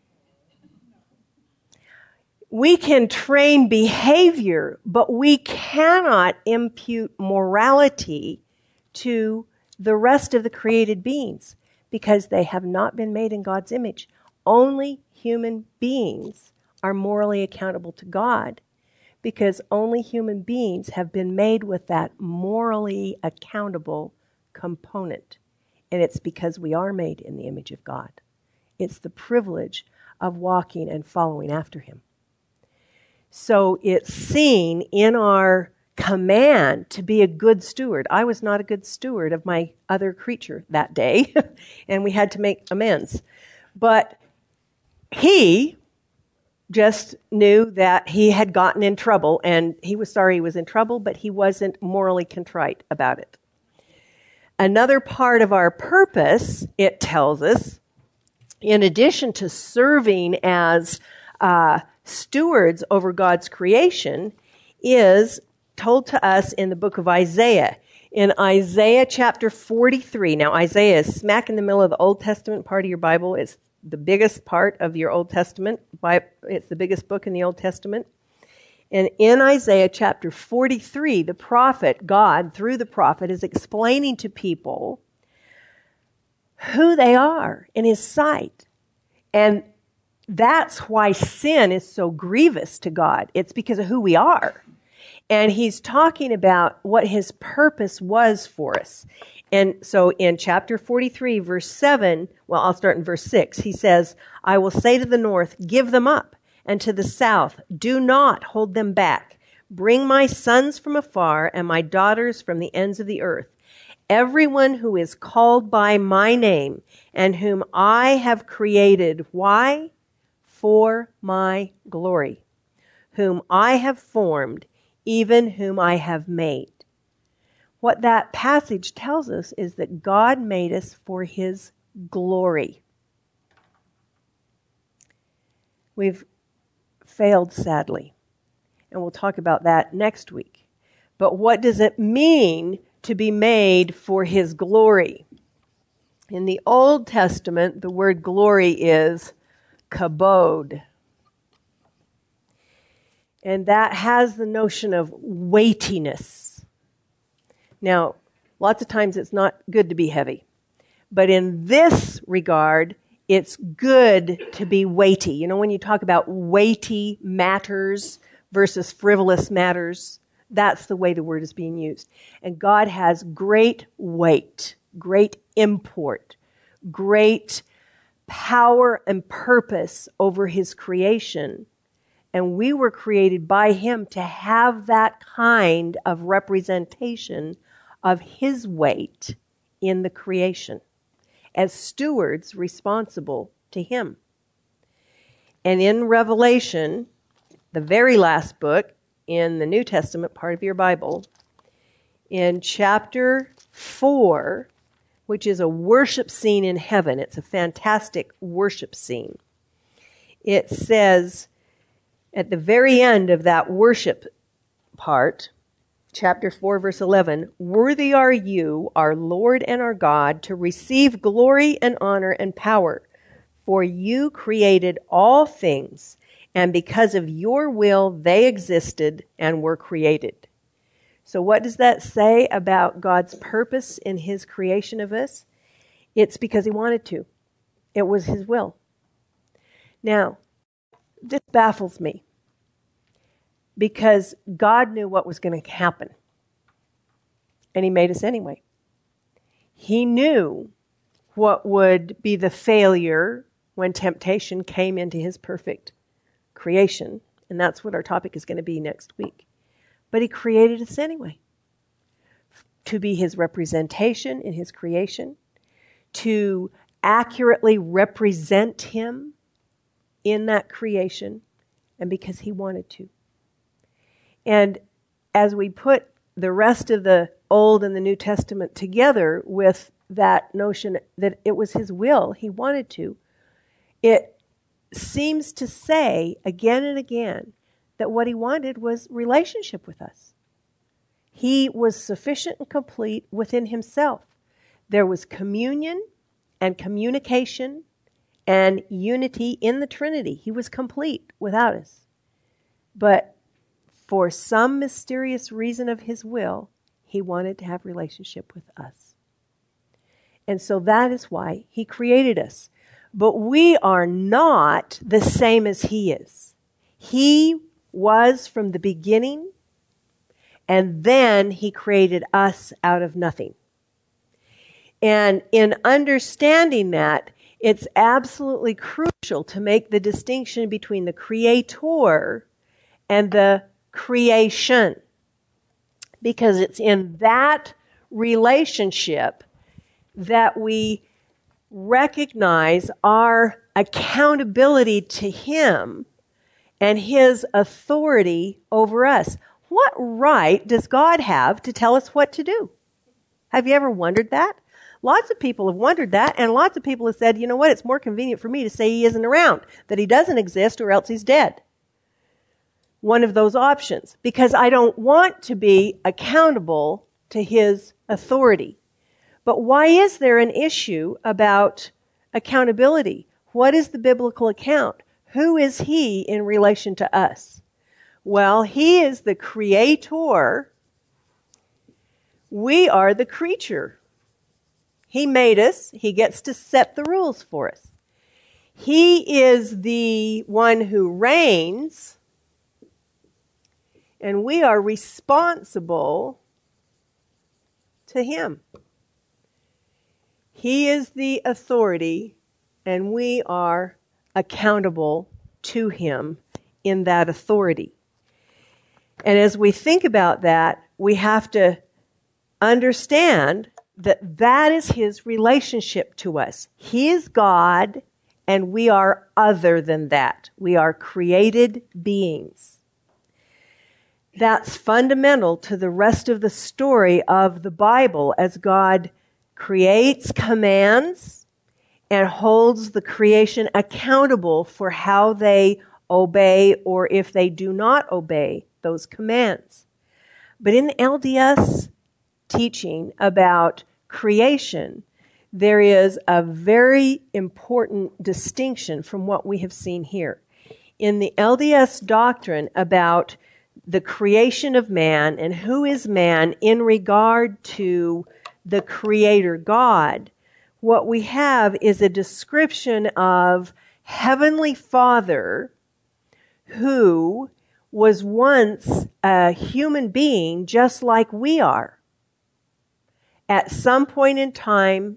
We can train behavior, but we cannot impute morality to the rest of the created beings because they have not been made in God's image. Only human beings are morally accountable to God because only human beings have been made with that morally accountable component. And it's because we are made in the image of God. It's the privilege of walking and following after Him. So it's seen in our command to be a good steward. I was not a good steward of my other creature that day, and we had to make amends. But he just knew that he had gotten in trouble, and he was sorry he was in trouble, but he wasn't morally contrite about it. Another part of our purpose, it tells us, in addition to serving as stewards over God's creation, is told to us in the book of Isaiah. In Isaiah chapter 43, now Isaiah is smack in the middle of the Old Testament part of your Bible. It's the biggest part of your Old Testament. It's the biggest book in the Old Testament. And in Isaiah chapter 43, the prophet, God, through the prophet, is explaining to people who they are in His sight. And that's why sin is so grievous to God. It's because of who we are. And He's talking about what His purpose was for us. And so in chapter 43, verse 7, well, I'll start in verse 6. He says, I will say to the north, give them up, and to the south, do not hold them back. Bring my sons from afar and my daughters from the ends of the earth. Everyone who is called by my name and whom I have created. Why? For my glory. Whom I have formed, even whom I have made. What that passage tells us is that God made us for His glory. We've failed sadly, and we'll talk about that next week. But what does it mean to be made for His glory? In the Old Testament, the word glory is kabod. And that has the notion of weightiness. Now, lots of times it's not good to be heavy. But in this regard, it's good to be weighty. You know, when you talk about weighty matters versus frivolous matters, that's the way the word is being used. And God has great weight, great import, great power and purpose over his creation. And we were created by him to have that kind of representation of his weight in the creation as stewards responsible to him. And in Revelation, the very last book in the New Testament part of your Bible, in chapter 4, which is a worship scene in heaven. It's a fantastic worship scene. It says at the very end of that worship part, chapter 4, verse 11, "Worthy are you, our Lord and our God, to receive glory and honor and power. For you created all things, and because of your will they existed and were created." So what does that say about God's purpose in his creation of us? It's because he wanted to. It was his will. Now, this baffles me because God knew what was going to happen. And he made us anyway. He knew what would be the failure when temptation came into his perfect creation. And that's what our topic is going to be next week. But he created us anyway. To be his representation in his creation. To accurately represent him in that creation. And because he wanted to. And as we put the rest of the Old and the New Testament together with that notion that it was his will, he wanted to, it seems to say again and again that what he wanted was relationship with us. He was sufficient and complete within himself. There was communion and communication and unity in the Trinity. He was complete without us. But for some mysterious reason of his will, he wanted to have relationship with us. And so that is why he created us. But we are not the same as he is. He was from the beginning, and then he created us out of nothing. And in understanding that, it's absolutely crucial to make the distinction between the creator and the creation. Because it's in that relationship that we recognize our accountability to him and his authority over us. What right does God have to tell us what to do? Have you ever wondered that? Lots of people have wondered that, and lots of people have said, you know what, it's more convenient for me to say he isn't around, that he doesn't exist, or else he's dead. One of those options, because I don't want to be accountable to his authority. But why is there an issue about accountability? What is the biblical account? Who is he in relation to us? Well, he is the creator. We are the creature. He made us. He gets to set the rules for us. He is the one who reigns, and we are responsible to him. He is the authority, and we are accountable to him in that authority. And as we think about that, we have to understand that that is his relationship to us. He is God, and we are other than that. We are created beings. That's fundamental to the rest of the story of the Bible as God creates, commands, and holds the creation accountable for how they obey or if they do not obey those commands. But in the LDS teaching about creation, there is a very important distinction from what we have seen here. In the LDS doctrine about the creation of man and who is man in regard to the Creator God, what we have is a description of Heavenly Father who was once a human being just like we are. At some point in time,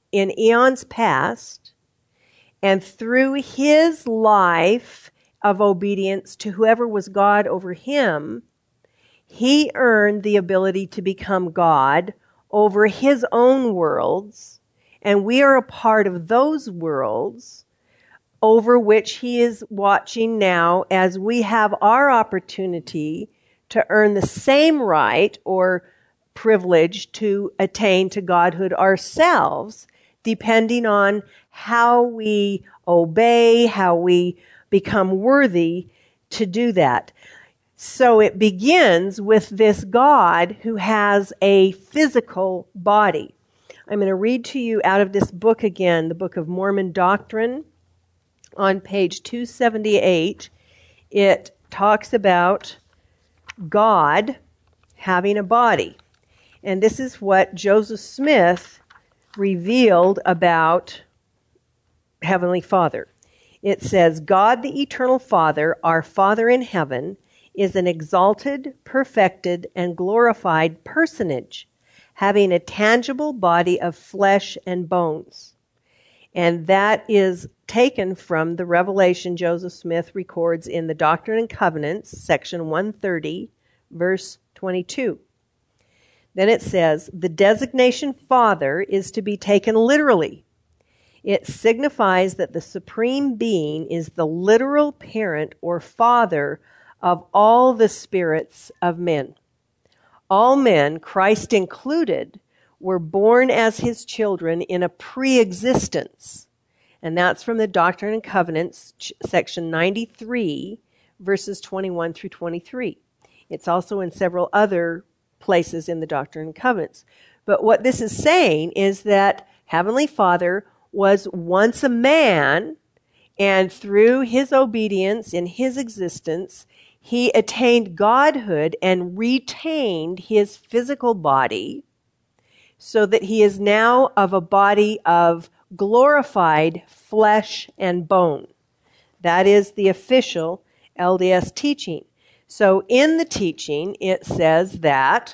in eons past, and through his life of obedience to whoever was God over him, he earned the ability to become God over his own worlds, and we are a part of those worlds over which he is watching now as we have our opportunity to earn the same right or privilege to attain to godhood ourselves, depending on how we obey, how we become worthy to do that. So it begins with this God who has a physical body. I'm going to read to you out of this book again, the Book of Mormon Doctrine. On page 278, it talks about God having a body. And this is what Joseph Smith revealed about Heavenly Father. It says, God the Eternal Father, our Father in heaven, is an exalted, perfected, and glorified personage, having a tangible body of flesh and bones. And that is taken from the revelation Joseph Smith records in the Doctrine and Covenants, section 130, verse 22. Then it says, the designation Father is to be taken literally. It signifies that the Supreme Being is the literal parent or father of all the spirits of men. All men, Christ included, were born as his children in a pre-existence. And that's from the Doctrine and Covenants, section 93, verses 21 through 23. It's also in several other places in the Doctrine and Covenants. But what this is saying is that Heavenly Father was once a man, and through his obedience in his existence, he attained godhood and retained his physical body, so that he is now of a body of glorified flesh and bone. That is the official LDS teaching. So in the teaching, it says that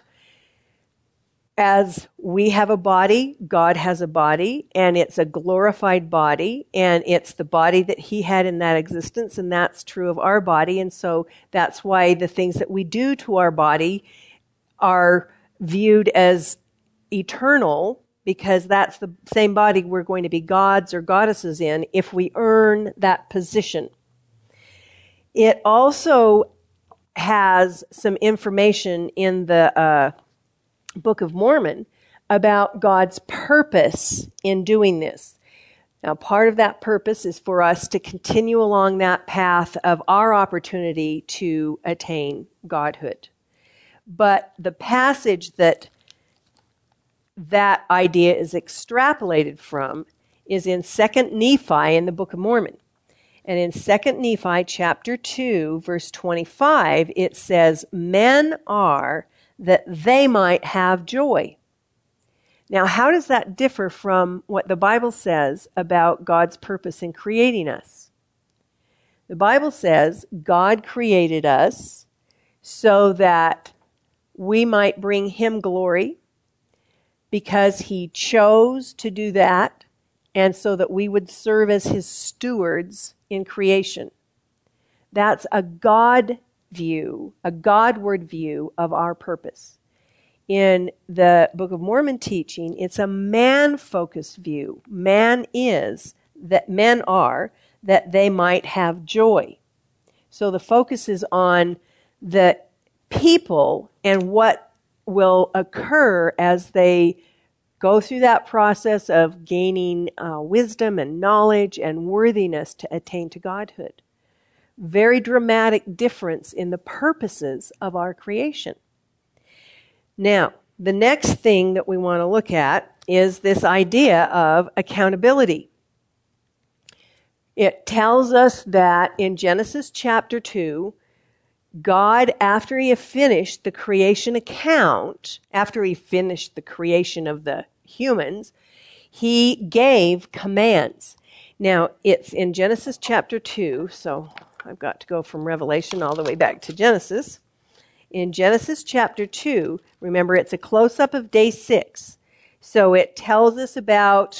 as we have a body, God has a body, and it's a glorified body, and it's the body that he had in that existence, and that's true of our body. And so that's why the things that we do to our body are viewed as eternal, because that's the same body we're going to be gods or goddesses in if we earn that position. It also has some information in the Book of Mormon about God's purpose in doing this. Now, part of that purpose is for us to continue along that path of our opportunity to attain godhood. But the passage that idea is extrapolated from is in 2 Nephi in the Book of Mormon. And in 2 Nephi chapter 2, verse 25, it says, men are that they might have joy. Now, how does that differ from what the Bible says about God's purpose in creating us? The Bible says God created us so that we might bring him glory, because he chose to do that, and so that we would serve as his stewards in creation. That's a God view, a Godward view of our purpose. In the Book of Mormon teaching, it's a man-focused view. Men are that they might have joy. So the focus is on the people and what will occur as they go through that process of gaining wisdom and knowledge and worthiness to attain to godhood. Very dramatic difference in the purposes of our creation. Now, the next thing that we want to look at is this idea of accountability. It tells us that in Genesis chapter 2, God, after he finished the creation account, after he finished the creation of the humans, he gave commands. Now, it's in Genesis chapter 2, so I've got to go from Revelation all the way back to Genesis. In Genesis chapter 2, remember it's a close-up of day 6. So it tells us about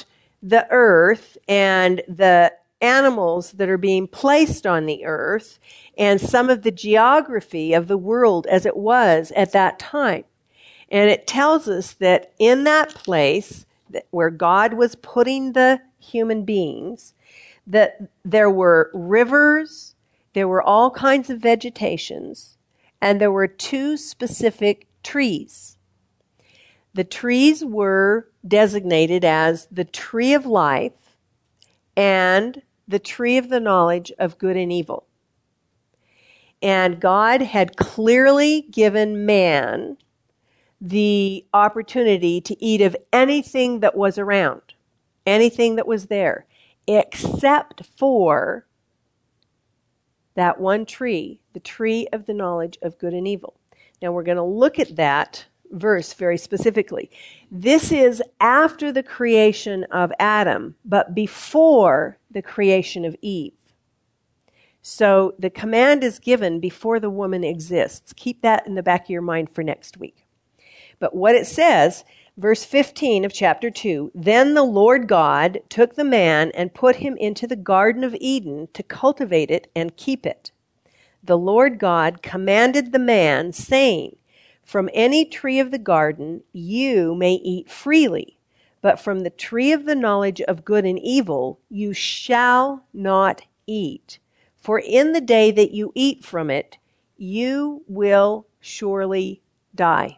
the earth and the animals that are being placed on the earth and some of the geography of the world as it was at that time. And it tells us that in that place where God was putting the human beings, that there were rivers, there were all kinds of vegetations, and there were two specific trees. The trees were designated as the tree of life and the tree of the knowledge of good and evil. And God had clearly given man the opportunity to eat of anything that was around, anything that was there, except for that one tree, the tree of the knowledge of good and evil. Now we're going to look at that verse very specifically. This is after the creation of Adam, but before the creation of Eve. So the command is given before the woman exists. Keep that in the back of your mind for next week. But what it says, verse 15 of chapter 2, "Then the Lord God took the man and put him into the Garden of Eden to cultivate it and keep it. The Lord God commanded the man, saying, 'From any tree of the garden you may eat freely, but from the tree of the knowledge of good and evil you shall not eat. For in the day that you eat from it, you will surely die.'"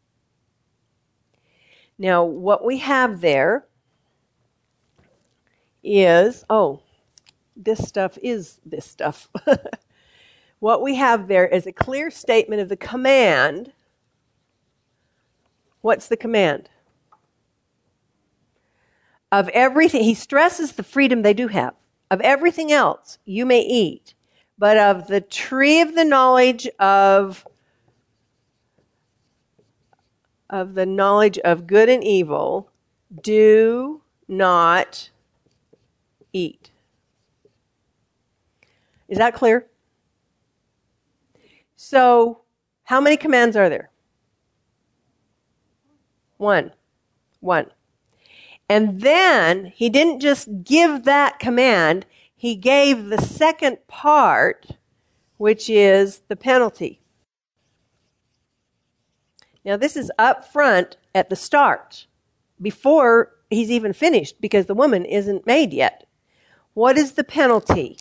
Now, what we have there is, this stuff is this stuff. What we have there is a clear statement of the command. What's the command? Of everything, he stresses the freedom they do have. Of everything else you may eat, but of the tree of the knowledge of the knowledge of good and evil, do not eat. Is that clear? So, how many commands are there? One. And then, he didn't just give that command, he gave the second part, which is the penalty. Now, this is up front at the start, before he's even finished, because the woman isn't made yet. What is the penalty?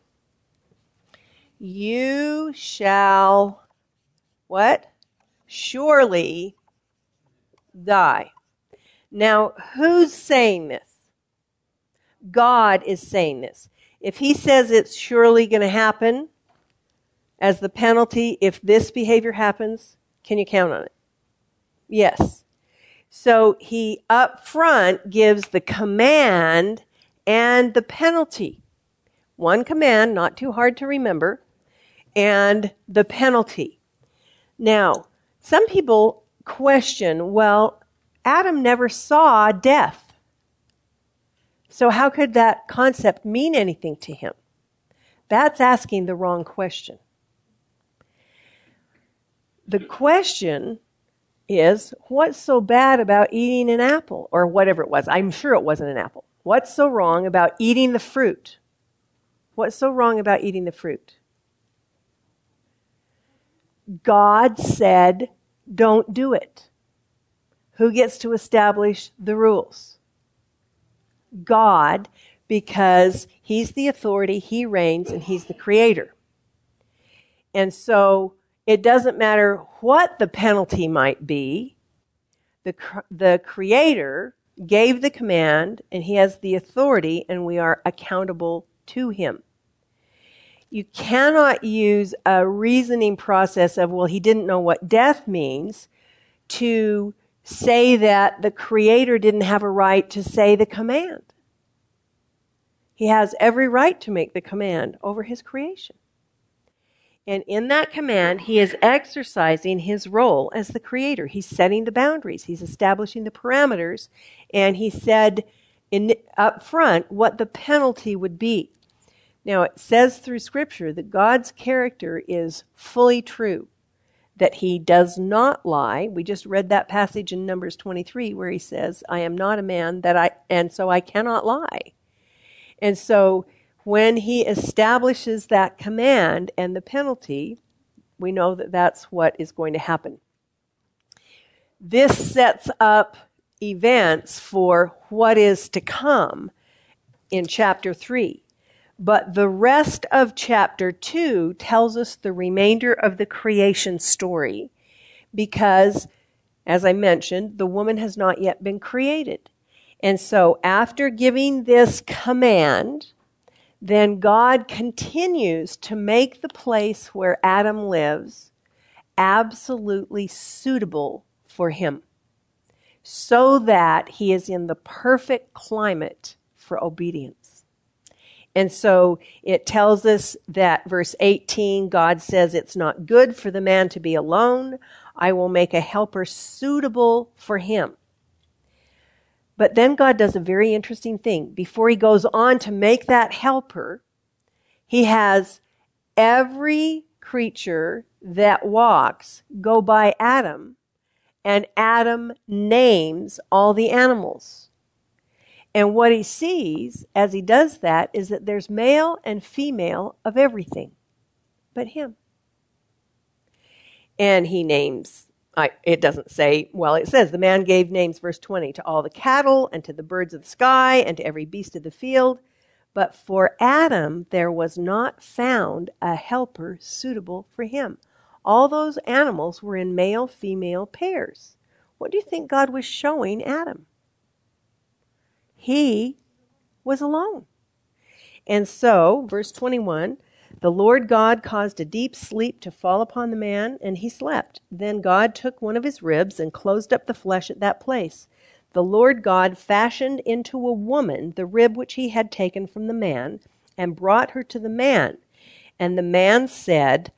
You shall, what? Surely die. Now, who's saying this? God is saying this. If he says it's surely going to happen as the penalty if this behavior happens, can you count on it? Yes. So he up front gives the command and the penalty. One command, not too hard to remember, and the penalty. Now, some people question, well, Adam never saw death. So how could that concept mean anything to him? That's asking the wrong question. The question is, what's so bad about eating an apple? Or whatever it was. I'm sure it wasn't an apple. What's so wrong about eating the fruit? What's so wrong about eating the fruit? God said, don't do it. Who gets to establish the rules? God, because he's the authority, he reigns, and he's the creator. And so it doesn't matter what the penalty might be. The creator gave the command, and he has the authority, and we are accountable to him. You cannot use a reasoning process of, well, he didn't know what death means, to say that the creator didn't have a right to say the command. He has every right to make the command over his creation. And in that command, he is exercising his role as the creator. He's setting the boundaries. He's establishing the parameters. And he said up front what the penalty would be. Now, it says through Scripture that God's character is fully true. that he does not lie. We just read that passage in Numbers 23 where he says, I am not a man and so I cannot lie. And so when he establishes that command and the penalty, we know that that's what is going to happen. This sets up events for what is to come in chapter 3. But the rest of chapter 2 tells us the remainder of the creation story because, as I mentioned, the woman has not yet been created. And so after giving this command, then God continues to make the place where Adam lives absolutely suitable for him so that he is in the perfect climate for obedience. And so it tells us that verse 18, God says it's not good for the man to be alone. I will make a helper suitable for him. But then God does a very interesting thing. Before he goes on to make that helper, he has every creature that walks go by Adam, and Adam names all the animals. And what he sees as he does that is that there's male and female of everything but him. And he names, it doesn't say, well, it says the man gave names, verse 20, to all the cattle and to the birds of the sky and to every beast of the field. But for Adam, there was not found a helper suitable for him. All those animals were in male-female pairs. What do you think God was showing Adam? He was alone. And so, verse 21, the Lord God caused a deep sleep to fall upon the man, and he slept. Then God took one of his ribs and closed up the flesh at that place. The Lord God fashioned into a woman the rib which he had taken from the man, and brought her to the man. And the man said,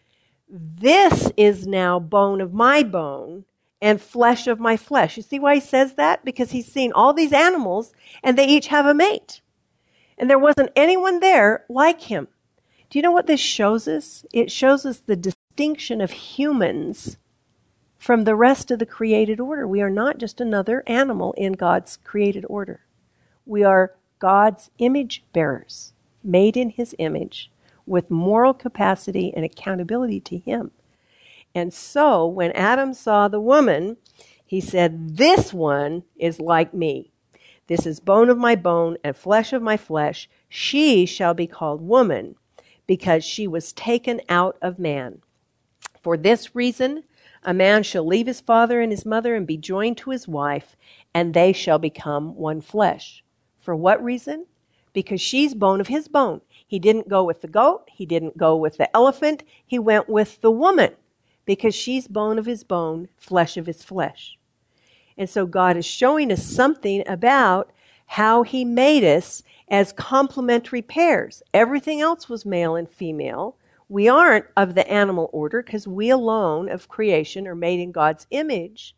this is now bone of my bone and flesh of my flesh. You see why he says that? Because he's seen all these animals and they each have a mate. And there wasn't anyone there like him. Do you know what this shows us? It shows us the distinction of humans from the rest of the created order. We are not just another animal in God's created order. We are God's image bearers, made in his image, with moral capacity and accountability to him. And so when Adam saw the woman, he said, this one is like me. This is bone of my bone and flesh of my flesh. She shall be called woman because she was taken out of man. For this reason, a man shall leave his father and his mother and be joined to his wife, and they shall become one flesh. For what reason? Because she's bone of his bone. He didn't go with the goat. He didn't go with the elephant. He went with the woman because she's bone of his bone, flesh of his flesh. And so God is showing us something about how he made us as complementary pairs. Everything else was male and female. We aren't of the animal order because we alone of creation are made in God's image.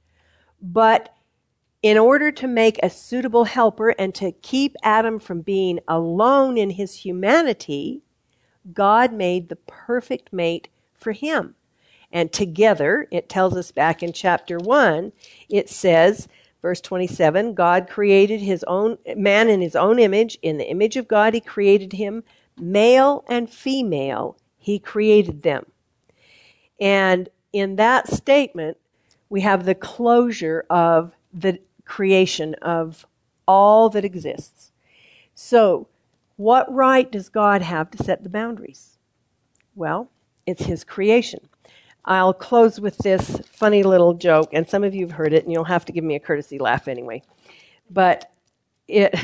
But in order to make a suitable helper and to keep Adam from being alone in his humanity, God made the perfect mate for him. And together, it tells us back in chapter 1, it says, verse 27, God created his own man in his own image. In the image of God, he created him. Male and female, he created them. And in that statement, we have the closure of the creation of all that exists. So, what right does God have to set the boundaries? Well, it's his creation. I'll close with this funny little joke, and some of you have heard it, and you'll have to give me a courtesy laugh anyway. But it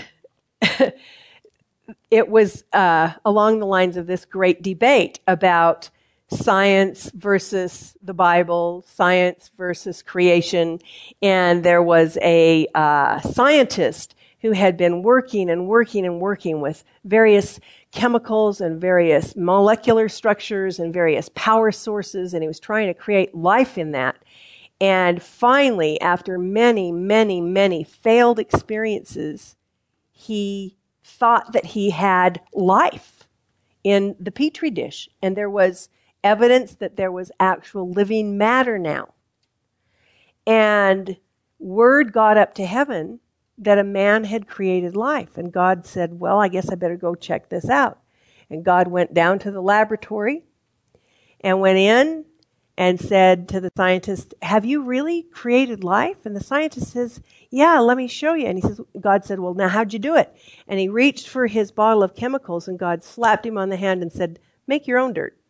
it was along the lines of this great debate about science versus the Bible, science versus creation, and there was a scientist who had been working with various chemicals and various molecular structures and various power sources, and he was trying to create life in that. And finally, after many failed experiences, he thought that he had life in the Petri dish. And there was evidence that there was actual living matter now. And word got up to heaven that a man had created life. And God said, well, I guess I better go check this out. And God went down to the laboratory and went in and said to the scientist, have you really created life? And the scientist says, yeah, let me show you. And God said, well, now how'd you do it? And he reached for his bottle of chemicals, and God slapped him on the hand and said, make your own dirt.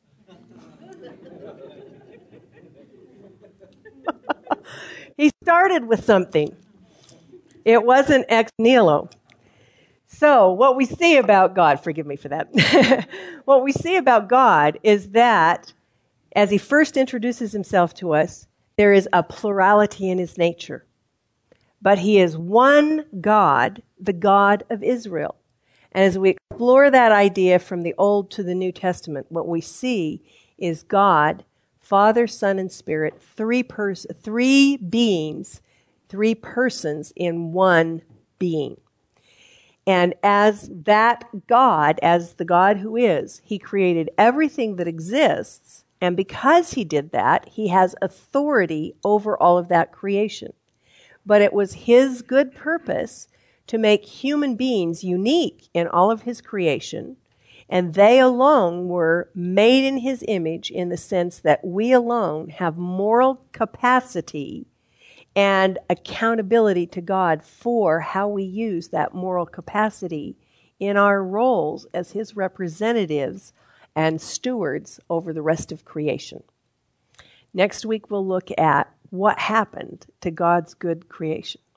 He started with something. It wasn't ex nihilo. So what we see about God, forgive me for that. What we see about God is that as he first introduces himself to us, there is a plurality in his nature. But he is one God, the God of Israel. And as we explore that idea from the Old to the New Testament, what we see is God, Father, Son, and Spirit, three beings, three persons in one being. And as that God, as the God who is, he created everything that exists. And because he did that, he has authority over all of that creation. But it was his good purpose to make human beings unique in all of his creation. And they alone were made in his image in the sense that we alone have moral capacity and accountability to God for how we use that moral capacity in our roles as his representatives and stewards over the rest of creation. Next week we'll look at what happened to God's good creation.